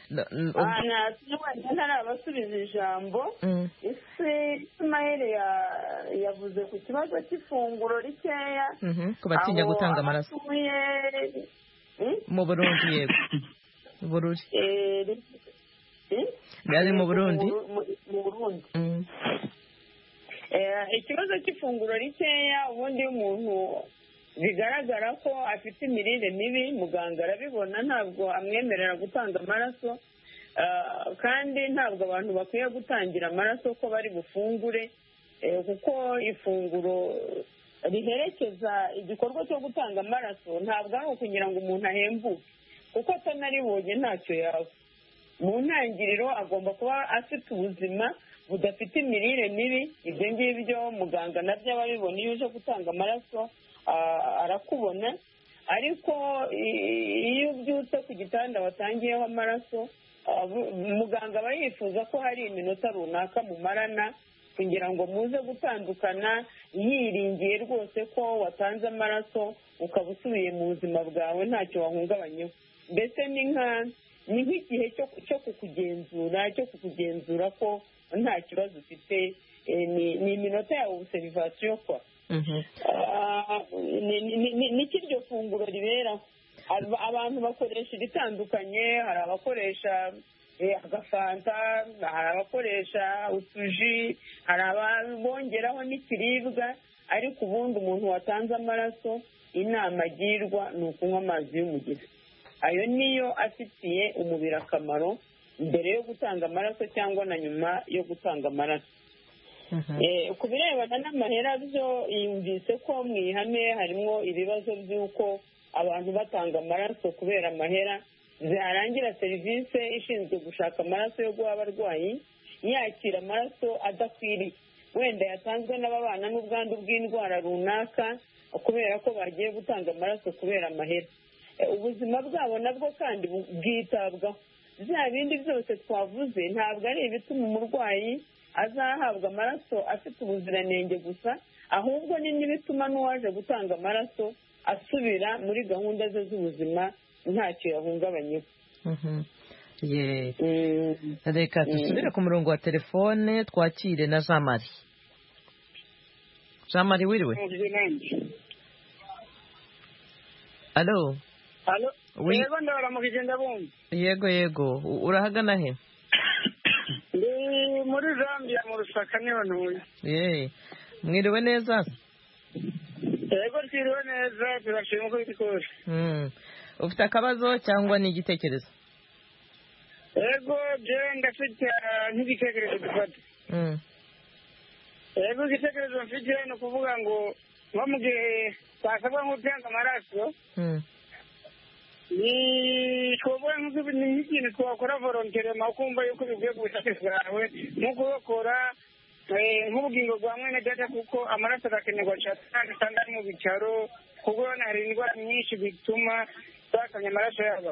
ntarabasubiza ijambo. isi Ismael yavuze ku kibazo cy'ifunguro rikeya ku batinya gutanga amaraso mu Burundi. Yego, Burundi bari mu Burundi. mu Burundi ikibazo cy'ifunguro rikeya, ubundi iyo umuntu bigaragara ko afite imirire mibi, muganga arabibona, ntabwo amwemerera gutanga amaraso, kandi ntabwo abantu bakwiye gutangira amaraso ko bari bufungure, kuko ifunguro riherekeza igikorwa cyo gutanga amaraso ntabwo ari ukugira ngo umuntu ahembuke, kuko atanaribonye ntacyo yaba. Mu ntangiriro agomba kuba afite ubuzima budafite imirire mibi. Ibyo ngibyo muganga nabyo aba abibona, iyo uje gutanga amaraso arakubona, ariko iyo ubyutse ku gitanda watangiyeho amaraso, muganga aba yifuza ko hari iminota runaka mumarana kugira ngo muze gutandukana, yiringiye rwose ko watanze amaraso ukaba usubiye mu buzima bwawe ntacyo wahungabanyeho. Mbese ni nka ni nk'igihe cyo kukugenzura cyo kukugenzura ko nta kibazo ufite, ni iminota yawe ubuserivasiyo kwa. niki iryo funguro riberaho. Abantu bakoresha ibitandukanye, hari abakoresha agafanta, hari abakoresha utuji, hari abongeraho n'ikiribwa, ariko ubundi umuntu watanze amaraso inama agirwa ni ukunywa amazi y'umugezi. Ayo niyo afitiye umubiri akamaro mbere yo gutanga amaraso cyangwa na nyuma yo gutanga amaraso. ku birebana n'amahera byo yumvise ko mu ihame harimo ibibazo by'uko abantu batanga amaraso kubera amahera zarangira serivisi ishinzwe gushaka amaraso yo guha abarwayi yakira amaraso adakwiriye wenda yatanzwe n'ababana n'ubwandu bw'indwara runaka kubera ko bagiye gutanga amaraso kubera amahera ubuzima bwabo nabwo kandi bwitabwaho bya bindi byose twavuze ntabwo ari ibituma umurwayi azahabwa amaraso afite ubuziranenge gusa ahubwo ni n'ibituma n'uwaje gutanga amaraso asubira muri gahunda ze z'ubuzima ntacyo yahungabanyeho reka dusubire ku murongo wa telefone twakire na Jean Marie Jean Marie wiriwe alo yego ndabaramukije ndabumva yego yego urahagana he ndi muri Zambia mu Rusaka niho ntuye ye mwiriwe neza yego twiriwe neza turashima uko biri kose ufite akabazo cyangwa ni igitekerezo yego je ndafite nk'igitekerezo dufata yego igitekerezo mfite ni ukuvuga ngo nko mu gihe twasabwa nk'utanga amaraso ni twovuga nk'ikintu twakora volonterema ukumva yuko bivuye ku bushake bwawe nko kubakora nk'ubugingo bwa mwene data kuko amaraso arakenerwa cyane kandi ari mu bitaro kuko hari indwara nyinshi bituma basanya amaraso yabo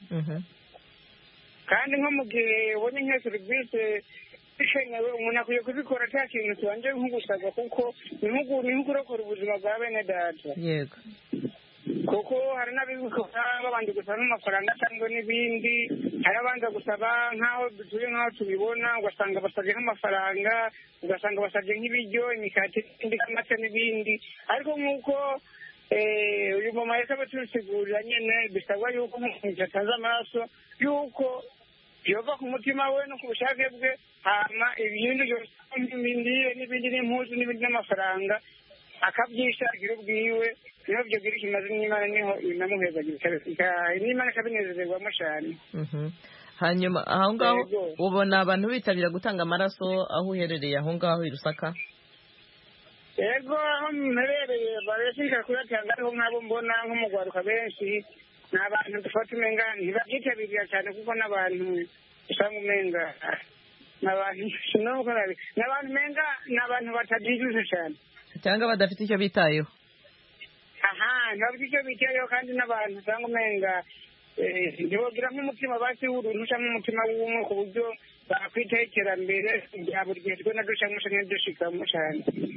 kandi nko mu gihe ubonye nk'iyo serivisi ikenewe umuntu akwiye kuzikora cya kintu kibanje nk'ugusabwa kuko ni nko kurokora ubuzima bwa bene data yego kuko hari n'abibikora babanje gusaba amafaranga cyangwa n'ibindi hari abanza gusaba nk'aho dutuye nk'aho tubibona ugasanga basabye nk'amafaranga ugasanga basabye nk'ibiryo imikati n'amata n'ibindi ariko nk'uko uyu mama yahise abatusigurira nyine bisabwa yuko umuntu atanze amaraso yuko yova ku mutima we no ku bushake bwe hama ibindi byose n'ibindi n'impuzu n'ibindi n'amafaranga akabyishakira ubwiwe niho byo biri kimaze n'Imana niho inamuhezagira n'Imana ikabinezererwamo cyane hanyuma aho ngaho ubona abantu bitabira gutanga amaraso aho uherereye aho ngaho i Rusaka yego aho mperereye barashishikara kuyatanga ariho nk'abo mbona nk'umugwaruka benshi ni abantu dufata umenga ntibabyitabirira cyane kuko n'abantu usanga umenga ni abantu ni abantu umenga ni abantu batabyijuse cyane cyangwa badafite icyo bitayeho aha ntibafite icyo bitayeho kandi n'abantu usanga umenga ntibagira nk'umutima basi w'uruntu cyangwa umutima w'ubumwe ku buryo bakwitaho iterambere rya buri gihe twe na dushamo cyangwa dushikamo cyane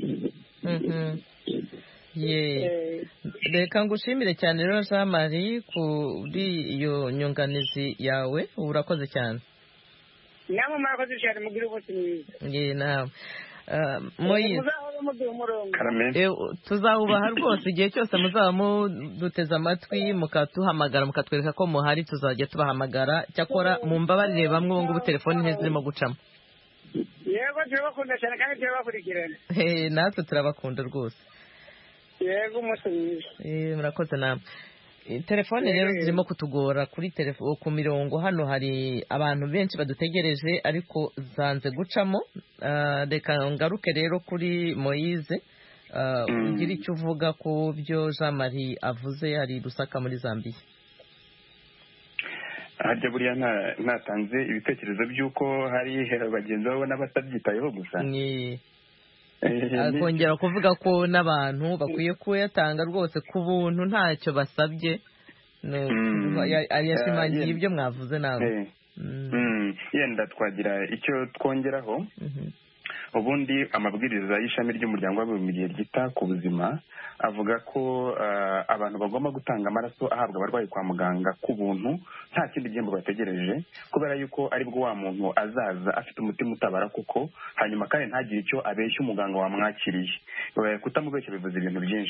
reka ngushimire cyane rero Jean Marie kuri iyo nyunganizi yawe urakoze cyane namwe murakoze cyane mugire umunsi mwiza tuzawubaha rwose igihe cyose muzaba muduteze amatwi mukatuhamagara mukatwereka ko muhari tuzajya tubahamagara cyakora mu mbabarire bamwe ubu ngubu telefoni ntizirimo gucamo yego turabakunda cyane kandi turabakurikirana natwe turabakunda rwose yego umunsi mwiza murakoze namwe telefone rero zirimo kutugora kuri telefone ku mirongo hano hari abantu benshi badutegereje ariko zanze gucamo reka ngaruke rero kuri Moise ugira icyo uvuga ku byo Jean Marie avuze hari Rusaka muri Zambia harya buriya ntatanze ibitekerezo by'uko hari bagenzi babo n'abatabyitayeho gusa akongera kuvuga ko n'abantu bakwiye kuyatanga rwose ku buntu ntacyo basabye yashimangiye ibyo mwavuze nawe yenda twagira icyo twongeraho ubundi amabwiriza y'ishami ry'umuryango w'abibumbye ryita ku buzima avuga ko abantu bagomba gutanga amaraso ahabwa abarwayi kwa muganga ku buntu nta kindi gihembo bategereje kubera yuko aribwo wa muntu azaza afite umutima utabara kuko hanyuma kandi ntagire icyo abeshya umuganga wamwakiriye kutamubeshya bivuze ibintu byinshi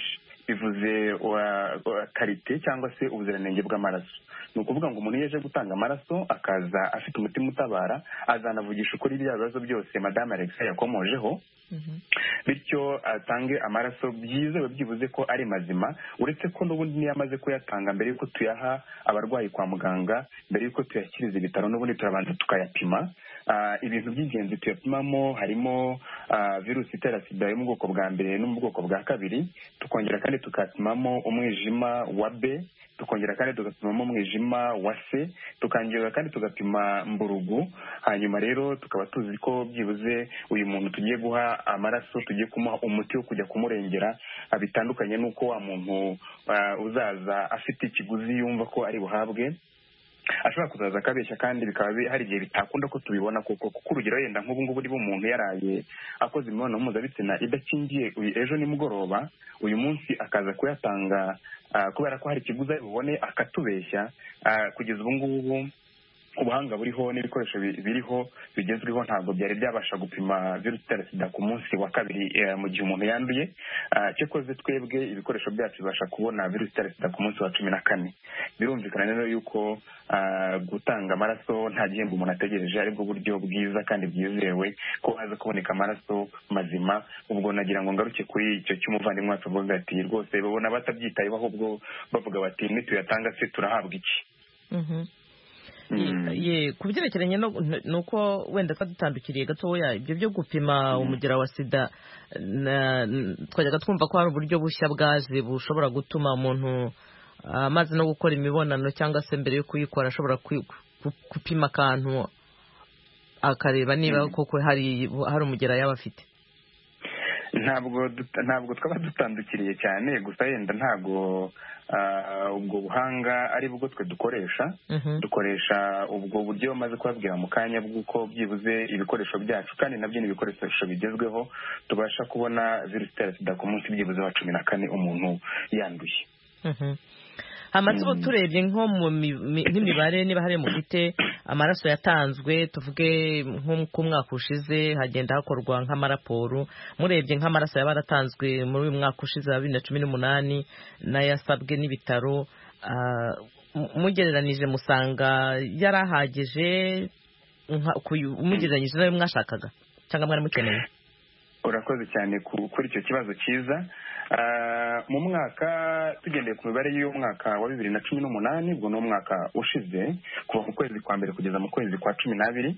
bivuze karite cyangwa se ubuziranenge bw'amaraso. Ni ukuvuga ngo umuntu iyo aje gutanga amaraso akaza afite umutima utabara, azanavugisha ukuri bya bibazo byose Madame Alexa yakomojeho, bityo atange amaraso byizewe byibuze ko ari mazima, uretse ko n'ubundi niyo amaze kuyatanga mbere y'uko tuyaha abarwayi kwa muganga, mbere y'uko tuyashyikiriza ibitaro n'ubundi turabanza tukayapima. Ibintu by'ingenzi tuyapimamo harimo virusi itera sida yo mu bwoko bwa mbere no mu bwoko bwa kabiri, tukongera kandi tukapimamo umwijima wa B, tukongera kandi tugapimamo umwijima wa C, tukongera kandi tugapima mburugu. Hanyuma rero tukaba tuzi ko byibuze uyu muntu tugiye guha amaraso, tugiye kumuha umuti wo kujya kumurengera, bitandukanye n'uko wa muntu uzaza afite ikiguzi yumva ko ari buhabwe, ashobora kuzaza akabeshya kandi bikaba hari igihe bitakunda ko tubibona, kuko kuko urugero yenda nk'ubu ngubu niba umuntu yaraye akoze imibonano mpuzabitsina idakingiye ejo nimugoroba, uyu munsi akaza kuyatanga kubera ko hari ikiguzi ari bubone akatubeshya. Kugeza ubu ngubu ubuhanga buriho n'ibikoresho biriho bigezweho ntabwo byari byabasha gupima virusi itera sida ku munsi wa kabiri mu gihe umuntu yanduye. Cyakoze twebwe ibikoresho byacu bibasha kubona virusi itera sida ku munsi wa cumi na kane. Birumvikana rero yuko gutanga amaraso nta gihembo umuntu ategereje, aribwo buryo bwiza kandi bwizewe ko haza kuboneka amaraso mazima. Ubwo nagira ngo ngaruke kuri icyo cy'umuvandimwe wacu avuga ati rwose babona batabyitayeho, ahubwo bavuga bati nituyatanga se turahabwa iki. ye ku byerekeranye nuko wenda twadutandukiriye gatoya ibyo byo gupima umugera wa sida, twajyaga twumva ko hari uburyo bushya bwaje bushobora gutuma umuntu amaze no gukora imibonano cyangwa se mbere yo kuyikora ashobora gupima akantu akareba niba koko hari hari umugera yaba afite. Ntabwo ntabwo twaba dutandukiriye cyane, gusa yenda ntabwo ubwo buhanga ari bwo twe dukoresha. Dukoresha ubwo buryo bamaze kubabwira mu kanya bw'uko byibuze ibikoresho byacu, kandi nabyo ni ibikoresho bigezweho, tubasha kubona virusi itera sida ku munsi byibuze wa cumi na kane umuntu yanduye. Amatsiko turebye nko mu nk'imibare niba hari mu gite amaraso yatanzwe, tuvuge nko ku mwaka ushize hagenda hakorwa nk'amaraporo, murebye nk'amaraso yaba yaratanzwe muri uyu mwaka ushize wa bibiri na cumi n'umunani n'ayasabwe n'ibitaro, mugereranije musanga yarahagije umugereranyije nayo mwashakaga cyangwa mwari mukeneye? Urakoze cyane kuri icyo kibazo cyiza. Mu mwaka tugendeye ku mibare y'umwaka wa bibiri na cumi n'umunani, ubwo ni umwaka ushize kuva mu kwezi kwa mbere kugeza mu kwezi kwa cumi n'abiri,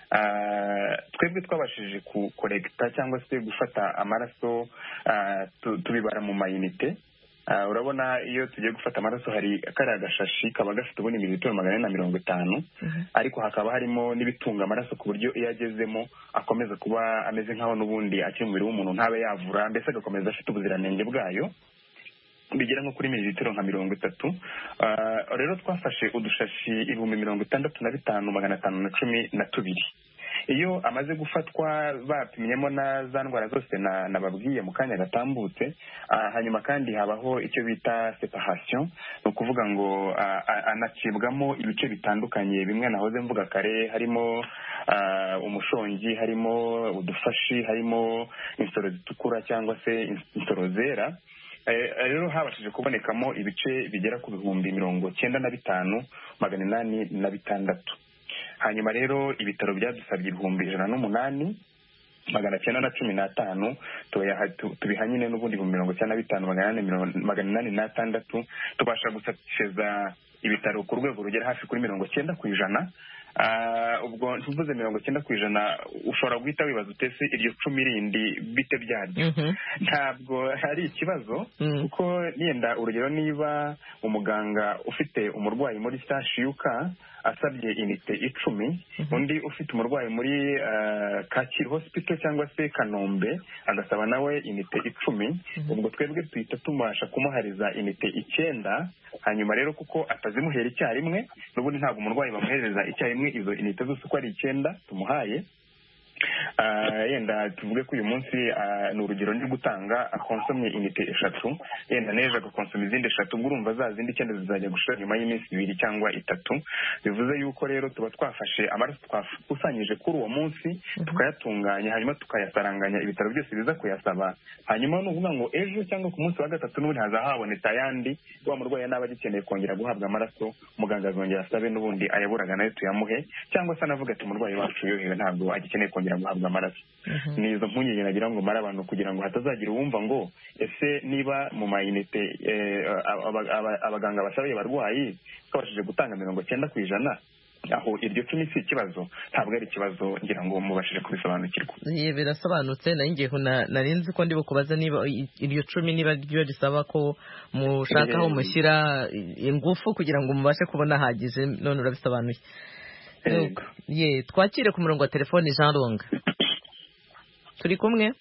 twebwe twabashije kukorekita cyangwa se gufata amaraso tubibara mu mayinite. Urabona iyo tugiye gufata amaraso hari kariya gashashi kaba gafite ubundi mililitiro magana ane na mirongo itanu, ariko hakaba harimo n'ibitunga amaraso ku buryo iyo agezemo akomeza kuba ameze nk'aho n'ubundi akiri mu mubiri w'umuntu ntabe yavura, mbese agakomeza afite ubuziranenge bwayo, bigera nko kuri mililitiro nka mirongo itatu. Rero twafashe udushashi ibihumbi mirongo itandatu na bitanu magana atanu na cumi na tubiri. Iyo amaze gufatwa bapimyemo na za ndwara zose nababwiye mu kanya gatambutse, hanyuma kandi habaho icyo bita separation, ni ukuvuga ngo anacibwamo ibice bitandukanye, bimwe nahoze mvuga kare, harimo umushongi, harimo udufashi, harimo insoro zitukura cyangwa se insoro zera. Rero habashije kubonekamo ibice bigera ku bihumbi mirongo cyenda na bitanu magana inani na bitandatu. Hanyuma rero ibitaro byadusabye ibihumbi ijana n'umunani magana cyenda na cumi n'atanu, tubiha nyine n'ubundi ibihumbi mirongo cyenda na bitanu magana inani n'atandatu, tubasha gusakishiza ibitaro ku rwego rugera hafi kuri mirongo cyenda ku ijana. Ubwo ntuvuze mirongo cyenda ku ijana ushobora guhita wibaza utese iryo cumi rindi bite byaryo. Ntabwo hari ikibazo, kuko yenda urugero niba umuganga ufite umurwayi muri sashiyuka asabye inite icumi, undi ufite umurwayi muri Kacyiru hospital cyangwa se Kanombe agasaba nawe inite icumi, ubwo twebwe tuhita tubasha kumuhariza inite icyenda. Hanyuma rero kuko atazimuhera icyarimwe, n'ubundi ntabwo umurwayi bamuhereza icyarimwe izo inite zose uko ari icyenda tumuhaye, yenda tuvuge ko uyu munsi ni urugero ndi gutanga akonsomye inite eshatu yenda neje agakonsoma izindi eshatu ubwo urumva za zindi icyenda zizajya gushira nyuma y'iminsi ibiri cyangwa itatu bivuze yuko rero tuba twafashe amaraso twakusanyije kuri uwo munsi tukayatunganya hanyuma tukayasaranganya ibitaro byose biza kuyasaba hanyuma ni ukuvuga ngo ejo cyangwa ku munsi wa gatatu n'ubundi haza habonetse ayandi wa murwayi naba agikeneye kongera guhabwa amaraso muganga azongera asabe n'ubundi ayaburaga nayo tuyamuhe cyangwa se anavuga ati umurwayi wacu yohewe ntabwo agikeneye kongera guhabwa amaraso. Ni izo mpungenge nagira ngo mara abantu kugira ngo hatazagira uwumva ngo ese niba mu mayinite abaganga basabiye abarwayi twabashije gutanga mirongo cyenda ku ijana aho iryo cumi si ikibazo ntabwo ari ikibazo ngira ngo mubashije kubisobanukirwa. Birasobanutse nanjye nari nzi ko ndi bukubaza niba iryo cumi niba ryo risaba ko mushakaho mushyira ingufu kugira ngo mubashe kubona hagije none urabisobanuye. Ye twakire ku murongo wa telefone Jean Longa. Turi kumwe?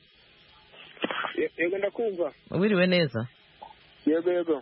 Yego ndakumva. Wiriwe neza? Yego yego.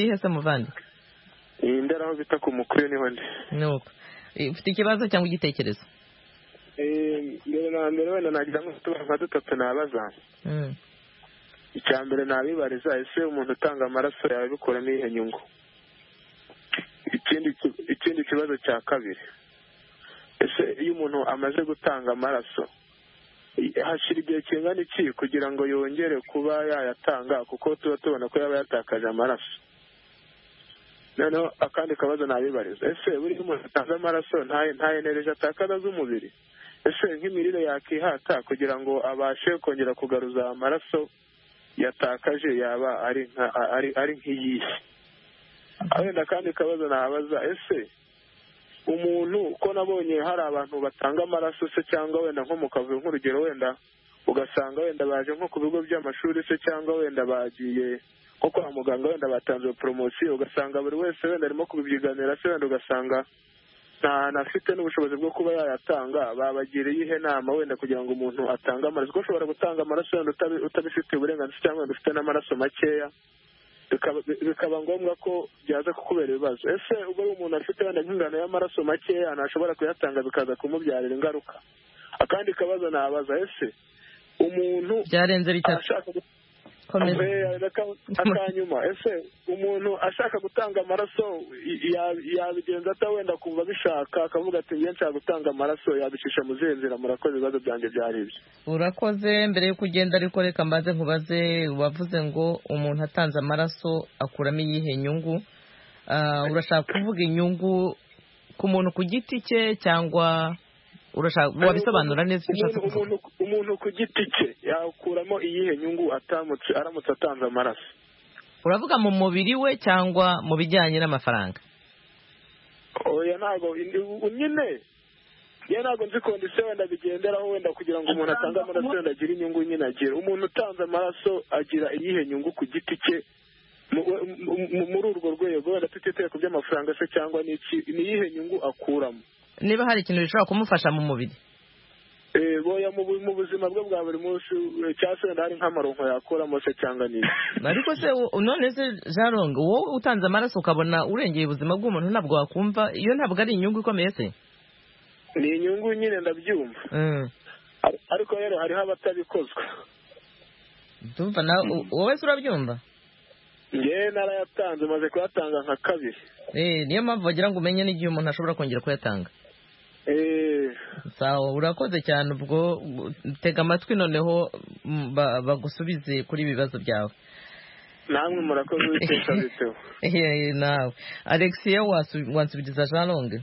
Iyi ndara aho bita ku mukuru niho ndi. Nuko. Ufite ikibazo cyangwa igitekerezo? Eh mbere na mbere wenda nagira ngo tubaza dutatu nabaza. Mm. Icya mbere nabibariza ese umuntu utanga amaraso yawe bikoramo ihe nyungu. Ikindi ikindi kibazo cya kabiri. Ese iyo umuntu amaze gutanga amaraso hashira igihe kingana iki kugira ngo yongere kuba yayatanga kuko tuba tubona ko yaba yatakaje amaraso. Noneho akandi kabazo nabibariza ese buri umuntu atanze amaraso nta energy atakaza z'umubiri ese nk'imirire yakihata kugira ngo abashe kongera kugaruza amaraso yatakaje yaba ari ari ari nk'iyihe. Wenda kandi kabazo nabaza ese umuntu ko nabonye hari abantu batanga amaraso se cyangwa wenda nko mu kavuyo nk'urugero wenda ugasanga wenda baje nko ku bigo by'amashuri se cyangwa wenda bagiye nko kwa muganga wenda batanze poromosiyo ugasanga buri wese wenda arimo kubibyiganira se wenda ugasanga nta nafite n'ubushobozi bwo kuba yayatanga babagiriye ihe nama wenda kugira ngo umuntu atange amaraso ko ushobora gutanga amaraso wenda utabifitiye uburenganzira cyangwa wenda ufite n'amaraso makeya bikaba ngombwa ko byaza kukubera ibibazo. Ese ubwo umuntu afite wenda nk'ingano y'amaraso makeya ntashobora kuyatanga bikaza kumubyarira ingaruka. Akandi kabazo nabaza ese umuntu byarenze bitatu akanyuma ese umuntu ashaka gutanga amaraso yabigenza ata wenda kumva bishaka akavuga ati ngiye nshaka gutanga amaraso yabishisha mu zihe nzira? Murakoze, ibibazo byanjye byari ibyo. Urakoze. Mbere yo kugenda ariko reka mbaze nkubaze wavuze ngo umuntu atanze amaraso akuramo iyihe nyungu? Urashaka kuvuga inyungu ku muntu ku giti cye cyangwa urashaka wabisobanura neza icyo umuntu umuntu ku giti cye yakuramo iyihe nyungu atamutse aramutse atanze amaraso? Uravuga mu mubiri we cyangwa mu bijyanye n'amafaranga? Oya ntago nyine ye ntago nzi kondisiyo wenda bigenderaho wenda kugira ngo umuntu atange amaraso wenda agire inyungu nyine agira. Umuntu utanze amaraso agira iyihe nyungu ku giti cye muri urwo rwego wenda tutiteye ku by'amafaranga se cyangwa ni iyihe nyungu akuramo? Niba hari ikintu gishobora kumufasha mu mubiri eh boya mu buzima bwe bwa buri munsi cyangwa se hari nk'amaronko yakuramo se cyangwa ni ariko se none se Jaronga wowe utanze amaraso ukabona urengeye ubuzima bw'umuntu ntabwo wakumva iyo ntabwo ari inyungu ikomeye se? Ni inyungu nyine ndabyumva. Mm. Ariko rero hariho abatabikozwa. Ndumva na wowe se urabyumva? Nge narayatanze maze kuyatanga nka kabiri. Eh niyo mpamvu bagira ngo umenye n'igihe umuntu ashobora kongera kuyatanga. Eh sawa urakoze cyane ubwo tega amatwi noneho bagusubize kuri ibibazo byawe. Namwe murakoze witeka biteho. Eh nawe Alexia wansubiriza Jaronga.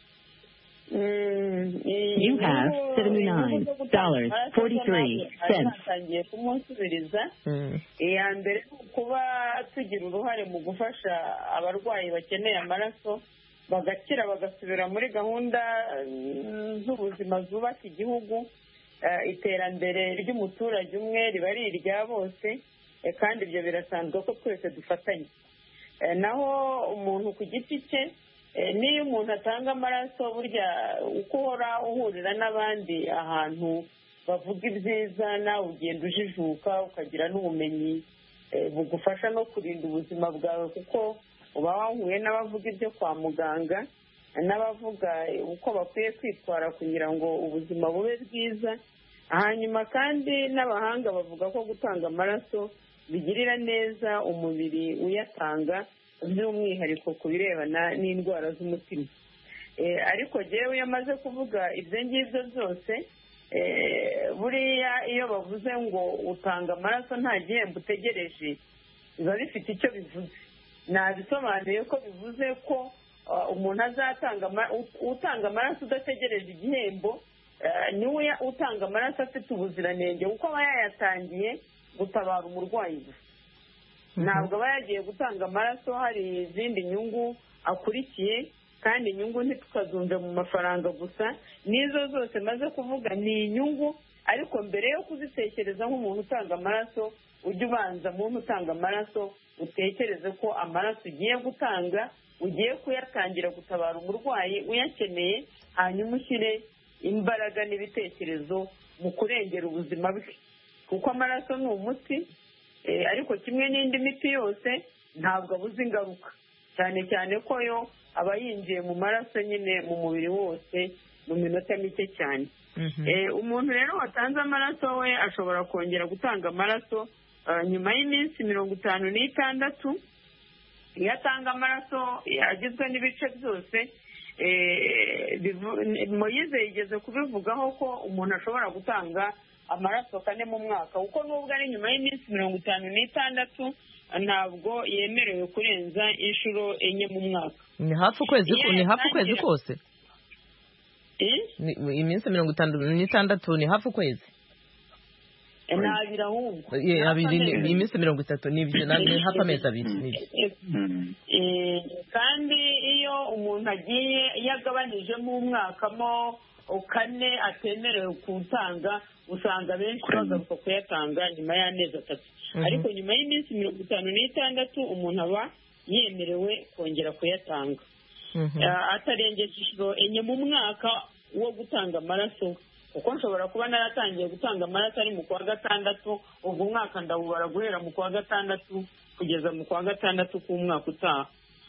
You have seventy-nine dollars and forty-three cents. Natangiye kumusubiriza. Iya mbere kuba tugira uruhare mu gufasha abarwayi bakeneye amaraso bagakira bagasubira muri gahunda z'ubuzima zubaka igihugu. Iterambere ry'umuturage umwe riba ari irya bose kandi ibyo birasanzwe ko twese dufatanye. Naho umuntu ku giti cye niyo umuntu atanga amaraso burya uko uhora uhurira n'abandi ahantu bavuga ibyiza nawe ugenda ujijuka ukagira n'ubumenyi bugufasha no kurinda ubuzima bwawe kuko uba wahuye n'abavuga ibyo kwa muganga n'abavuga uko bakwiye kwitwara kugira ngo ubuzima bube bwiza. Hanyuma kandi n'abahanga bavuga ko gutanga amaraso bigirira neza umubiri uyatanga, by'umwihariko ku birebana n'indwara z'umutima. Ariko jyewe iyo amaze kuvuga ibyo ngibyo byose, buriya iyo bavuze ngo utanga amaraso nta gihembo utegereje, biba bifite icyo bivuze. Nabisobanuye ko bivuze ko umuntu azatanga utanga amaraso udategereje igihembo, niwe utanga amaraso afite ubuziranenge kuko aba yayatangiye gutabara umurwayi gusa. Ntabwo aba yagiye gutanga amaraso hari izindi nyungu akurikiye, kandi inyungu ntitukazumve mu mafaranga gusa, n'izo zose maze kuvuga ni inyungu. Ariko mbere yo kuzitekereza nk'umuntu utanga amaraso, ujye ubanza muntu utanga amaraso utekereze ko amaraso ugiye gutanga ugiye kuyatangira gutabara umurwayi uyakeneye, hanyuma ushyire imbaraga n'ibitekerezo mu kurengera ubuzima bwe, kuko amaraso ni umuti. Ariko kimwe n'indi miti yose ntabwo abuze ingaruka, cyane cyane ko yo aba yinjiye mu maraso nyine mu mubiri wose mu minota mike cyane. Umuntu rero watanze amaraso we ashobora kongera gutanga amaraso nyuma y'iminsi mirongo itanu n'itandatu. Iyo atanga amaraso agizwe n'ibice byose, Moyize yigeze kubivugaho ko umuntu ashobora gutanga amaraso kane mu mwaka, kuko nubwo ari nyuma y'iminsi mirongo itanu n'itandatu ntabwo yemerewe kurenza inshuro enye mu mwaka. Ni hafi ukwezi ni hafi ukwezi kose. Iminsi mirongo itanu n'itandatu ni hafi ukwezi. Nabira ahubwo iminsi mirongo itatu ni hafi amezi abiri. Kandi iyo umuntu agiye yagabanijemo umwaka mo kane atemerewe gutanga, usanga benshi bagaruka kuyatanga nyuma y'amezi atatu. Ariko nyuma y'iminsi mirongo itanu n'itandatu umuntu aba yemerewe kongera kuyatanga, atarengeje inshuro enye mu mwaka wo gutanga amaraso. Kuko nshobora kuba naratangiye gutanga amaraso ari mu kwa gatandatu, ubwo umwaka ndawubara guhera mu kwa gatandatu kugeza mu kwa gatandatu k'umwaka utaha.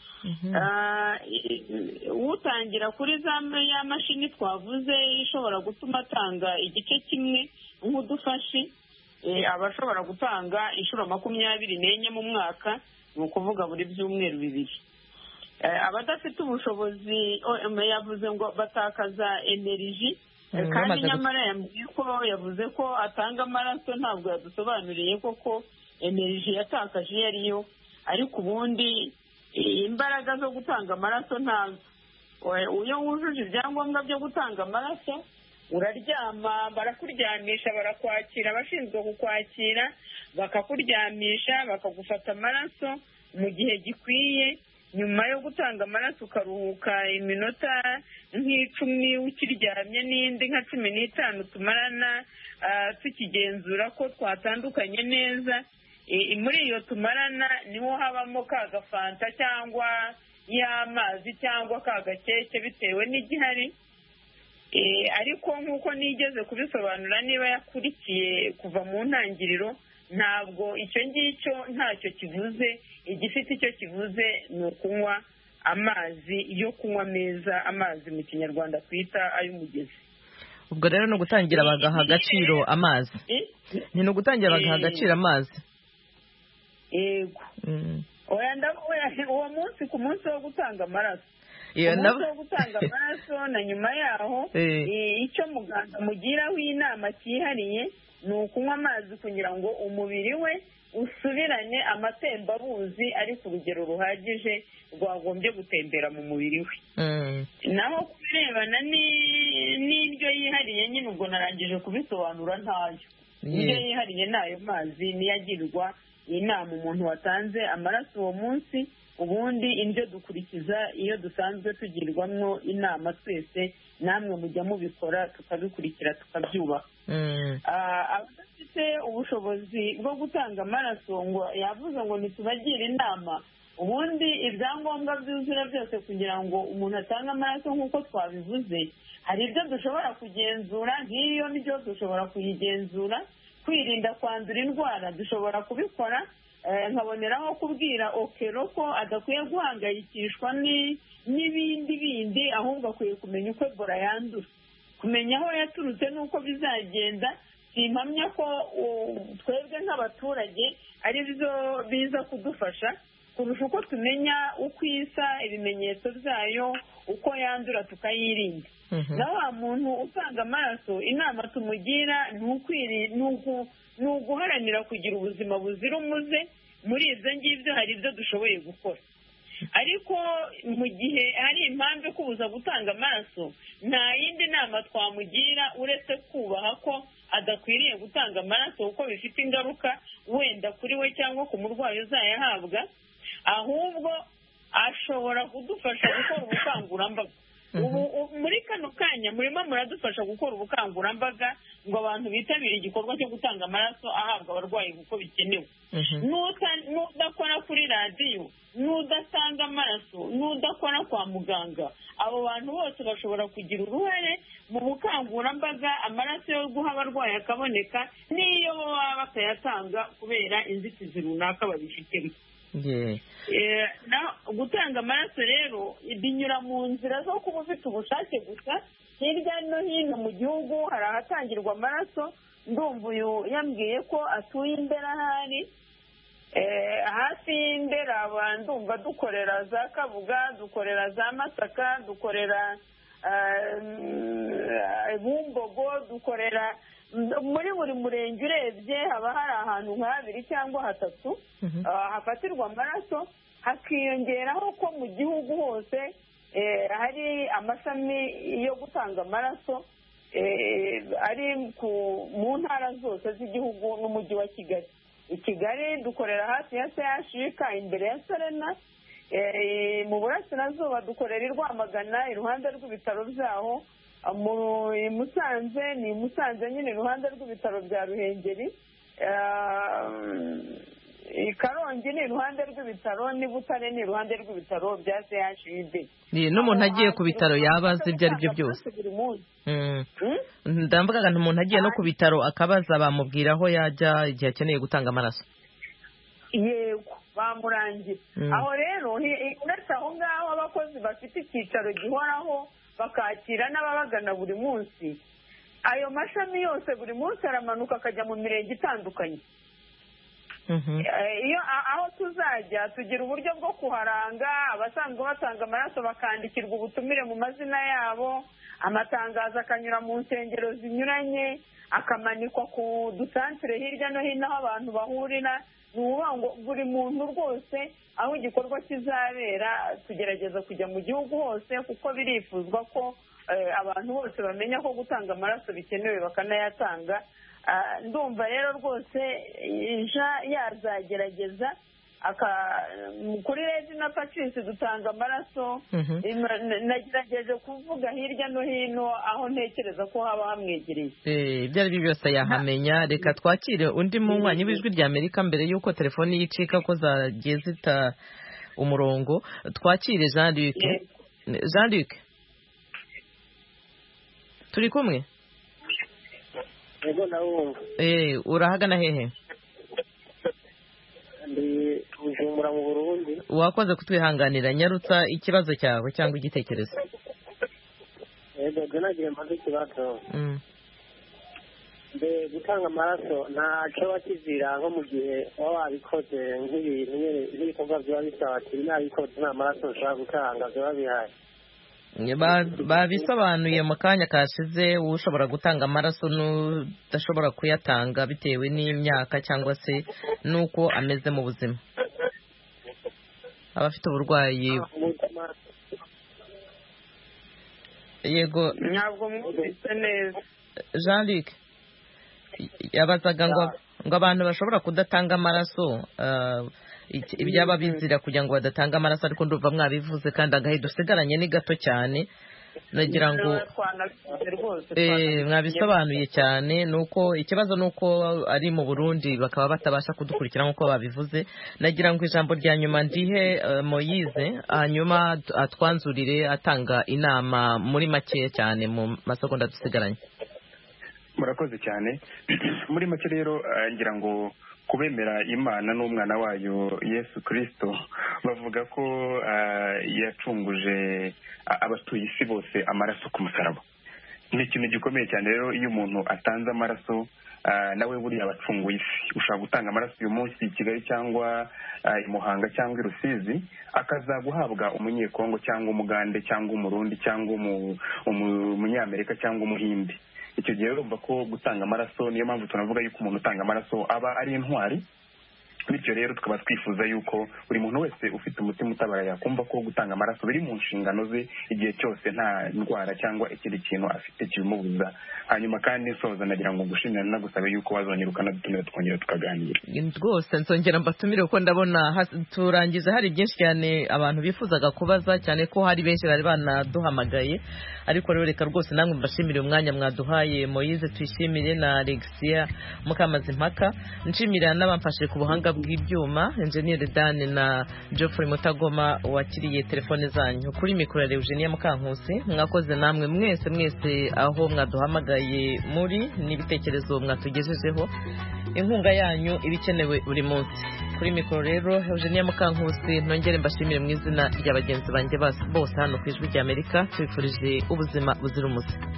Utangira kuri za ya mashini twavuze ishobora gutuma atanga igice kimwe nk'udufashi, aba ashobora gutanga inshuro makumyabiri n'enye mu mwaka, ni ukuvuga buri byumweru bibiri. Abadafite ubushobozi yavuze ngo batakaza eneriji, kandi nyamara yambwiye ko yavuze ko atanga amaraso, ntabwo yadusobanuriye koko eneriji yatakaje iyo ariyo. Ariko ubundi imbaraga zo gutanga amaraso ntazo. Iyo wujuje ibyangombwa byo gutanga amaraso uraryama, barakuryamisha, barakwakira, abashinzwe kukwakira bakakuryamisha, bakagufata amaraso mu gihe gikwiye. Nyuma yo gutanga amaraso ukaruhuka iminota nk'icumi ukiryamye, n'indi nka cumi n'itanu tumarana tukigenzura ko twatandukanye neza. Muri iyo tumarana niho habamo ka gafanta cyangwa y'amazi cyangwa ka gakeke bitewe n'igihari. Ariko nk'uko nigeze kubisobanura, niba yakurikiye kuva mu ntangiriro, ntabwo icyo ngicyo ntacyo kivuze. Igifite icyo kivuze ni ukunywa amazi yo kunywa meza, amazi mu kinyarwanda twita ay'umugezi. Ubwo rero no gutangira bagaha agaciro amazi. Ni no gutangira bagaha agaciro amazi. Yego. Oya ndavuye uwo munsi ku munsi wo gutanga amaraso. Umunsi wo gutanga amaraso na nyuma yaho, icyo muganga mugiraho inama cyihariye ni ukunywa amazi kugira ngo umubiri we usubirane amatembabuzi ari ku rugero ruhagije rwagombye gutembera mu mubiri we. Naho kubirebana n'indyo yihariye, nyine ubwo narangije kubisobanura ntayo. Indyo yihariye n'ayo mazi niyo agirwa inama umuntu watanze amaraso uwo munsi. Ubundi indyo dukurikiza iyo dusanzwe tugirwamo inama twese, namwe mujya mubikora tukabikurikira tukabyubaha. Abadafite ubushobozi bwo gutanga amaraso, ngo yavuze ngo ntitubagire inama. Ubundi ibyangombwa byuzura byose kugira ngo umuntu atange amaraso nk'uko twabivuze, hari ibyo dushobora kugenzura, nk'iyo ndyo dushobora kuyigenzura kwirinda kwandura indwara dushobora kubikora. Nkaboneraho kubwira okero ko adakwiye guhangayikishwa n'ibindi bindi, ahubwo akwiye kumenya uko ebola yandura, kumenya aho yaturutse n'uko bizagenda. simpamya ko twebwe nk'abaturage ari byo biza kudufasha kurusha uko tumenya uko isa, ibimenyetso byayo, uko yandura tukayirinda. na wa muntu utanga amaraso, inama tumugira ni uguharanira kugira ubuzima buzira umuze. Muri ibyo ngibyo hari ibyo dushoboye gukora, ariko mu gihe hari impamvu yo kubuza gutanga amaraso, nta yindi nama twamugira uretse kubaha ko adakwiriye gutanga amaraso kuko bifite ingaruka wenda kuri we cyangwa ku murwayi uzayahabwa, ahubwo ashobora kudufasha gukora ubukangurambaga. ubu muri kano kanya murimo muradufasha gukora ubukangurambaga ngo abantu bitabire igikorwa cyo gutanga amaraso ahabwa abarwayi kuko bikenewe. n'udakora kuri radiyo, n'udatanga amaraso, n'udakora kwa muganga, abo bantu bose bashobora kugira uruhare mu bukangurambaga, amaraso yo guha abarwayi akaboneka n'iyo baba bakayatanga kubera inzitizi runaka babifitemo. Gutanga amaraso rero binyura mu nzira zo kuba ufite ubushake gusa. Hirya no hino mu gihugu hari ahatangirwa amaraso. Ndumva uyu yambwiye ko atuye Indera, ahari hafi y'Indera ndumva dukorera za Kabuga, dukorera za Masaka, dukorera Bumbogo, dukorera muri buri murenge urebye haba hari ahantu nka habiri cyangwa hatatu hafatirwa amaraso. Hakiyongeraho ko mu gihugu hose hari amashami yo gutanga amaraso ari mu ntara zose z'igihugu n'umujyi wa Kigali. I Kigali dukorera hafi ya C H U K imbere ya Serena. Mu burasirazuba dukorera i Rwamagana iruhande rw'ibitaro byaho. Mu Musanze ni Musanze nyine iruhande rw'ibitaro bya Ruhengeri. I Karongi ni iruhande rw'ibitaro, n'i Butare ni iruhande rw'ibitaro bya C H U D. n'umuntu agiye ku bitaro yabaza ibyo ari byo byose. ndamvuga ngo umuntu agiye no ku bitaro akabaza bamubwira aho yajya igihe akeneye gutanga amaraso. Yego, bamurangira. Aho rero uretse aho ngaho abakozi bafite icyicaro gihoraho bakakira n'ababagana buri munsi, ayo mashami yose buri munsi aramanuka akajya mu mirenge itandukanye. iyo aho tuzajya tugira uburyo bwo kuharanga, abasanzwe batanga amaraso bakandikirwa ubutumire mu mazina yabo, amatangazo akanyura mu nsengero zinyuranye, akamanikwa ku dusantere hirya no hino aho abantu bahurira. Ni ukuvuga ngo buri muntu rwose aho igikorwa kizabera tugerageza kujya mu gihugu hose, kuko birifuzwa ko abantu bose bamenya ko gutanga amaraso bikenewe bakanayatanga. Ndumva rero rwose yazagerageza kuri Regina Patrice dutanga amaraso. Nagerageje kuvuga hirya no hino aho ntekereza ko haba hamwegereye. Ibyo ari byo byose yahamenya. Reka twakire undi munywanyi w'ijwi rya Amerika mbere y'uko telefoni yicika ko zagiye zita umurongo. Twakire Jean Luc. Jean Luc, turi kumwe? Ego nawumva. Eh, urahagana hehe? Ndi Bujumbura mu Burundi. Wakoze kutwihanganira, nyarutsa ikibazo cyawe cyangwa igitekerezo. Ego ganagiye mpaze ikibazo. Mm. Mbe gutanga amaraso nta cyo wakizira nko mu gihe waba wabikoze nk'ibintu nk'ibikorwa biba bisaba ati nabikoze nta maraso ushobora gutanga biba bihari. Babisobanuye mu kanya kashize, ushobora gutanga amaraso n'udashobora kuyatanga bitewe n'imyaka cyangwa se n'uko ameze mu buzima. Abafite uburwayi. Yego. Ntabwo mwumvise neza. Jean Luc yabazaga ngo ngo abantu bashobora kudatanga amaraso ibyaba bizira kugira ngo badatanga amaraso, ariko ndumva mwabivuze kandi agahe dusigaranye ni gato cyane. Nagira ngo mwabisobanuye cyane. Nuko ikibazo nuko ari mu Burundi bakaba batabasha kudukurikira nk'uko babivuze. Nagira ngo ijambo rya nyuma ndihe Moyize, hanyuma atwanzurire atanga inama muri make cyane mu masegonda dusigaranye. murakoze cyane. Muri make rero ngira ngo kubemera Imana n'umwana wayo Yesu Kristo bavuga ko yacunguje abatuye isi bose amaraso ku musaraba. Ni ikintu gikomeye cyane rero iyo umuntu atanze amaraso nawe buriya abacunguye isi. Ushobora gutanga amaraso uyu munsi i Kigali cyangwa i Muhanga cyangwa i Rusizi, akaza guhabwa umunyekongo cyangwa umugande cyangwa umurundi cyangwa umunyamerika cyangwa umuhindi. Icyo gihe urumva ko gutanga amaraso, niyo mpamvu tunavuga yuko umuntu utanga amaraso aba ari intwari. Bityo rero tukaba twifuza yuko buri muntu wese ufite umutima utabara yakumva ko gutanga amaraso biri mu nshingano ze igihe cyose nta ndwara cyangwa ikindi kintu afite kibimubuza. Hanyuma kandi nsoza nagira ngo gushimira no gusaba yuko wazongera ukanadutumira tukongera tukaganira. Rwose nsongera mbatumire uko ndabona turangiza hari byinshi cyane abantu bifuzaga kubaza, cyane ko hari benshi bari banaduhamagaye, ariko rero reka rwose namwe mbashimire umwanya mwaduhaye. Moise twishimire na Alexia Mukamazimpaka, nshimira n'abamfashe ku buhanga bw'ibyuma, Engineer Dan na Geoffrey Mutagoma wakiriye telefone zanyu. Kuri mikoro ya Eugenia Mukankusi, mwakoze namwe mwese mwese aho mwaduhamagaye muri n'ibitekerezo mwatugejejeho. Inkunga yanyu ibikenewe buri munsi. Kuri mikoro rero Eugenia Mukankusi, nongere mbashimire mu izina rya bagenzi banjye bose hano ku Ijwi ry'Amerika, twifurije ubuzima buzira umuze.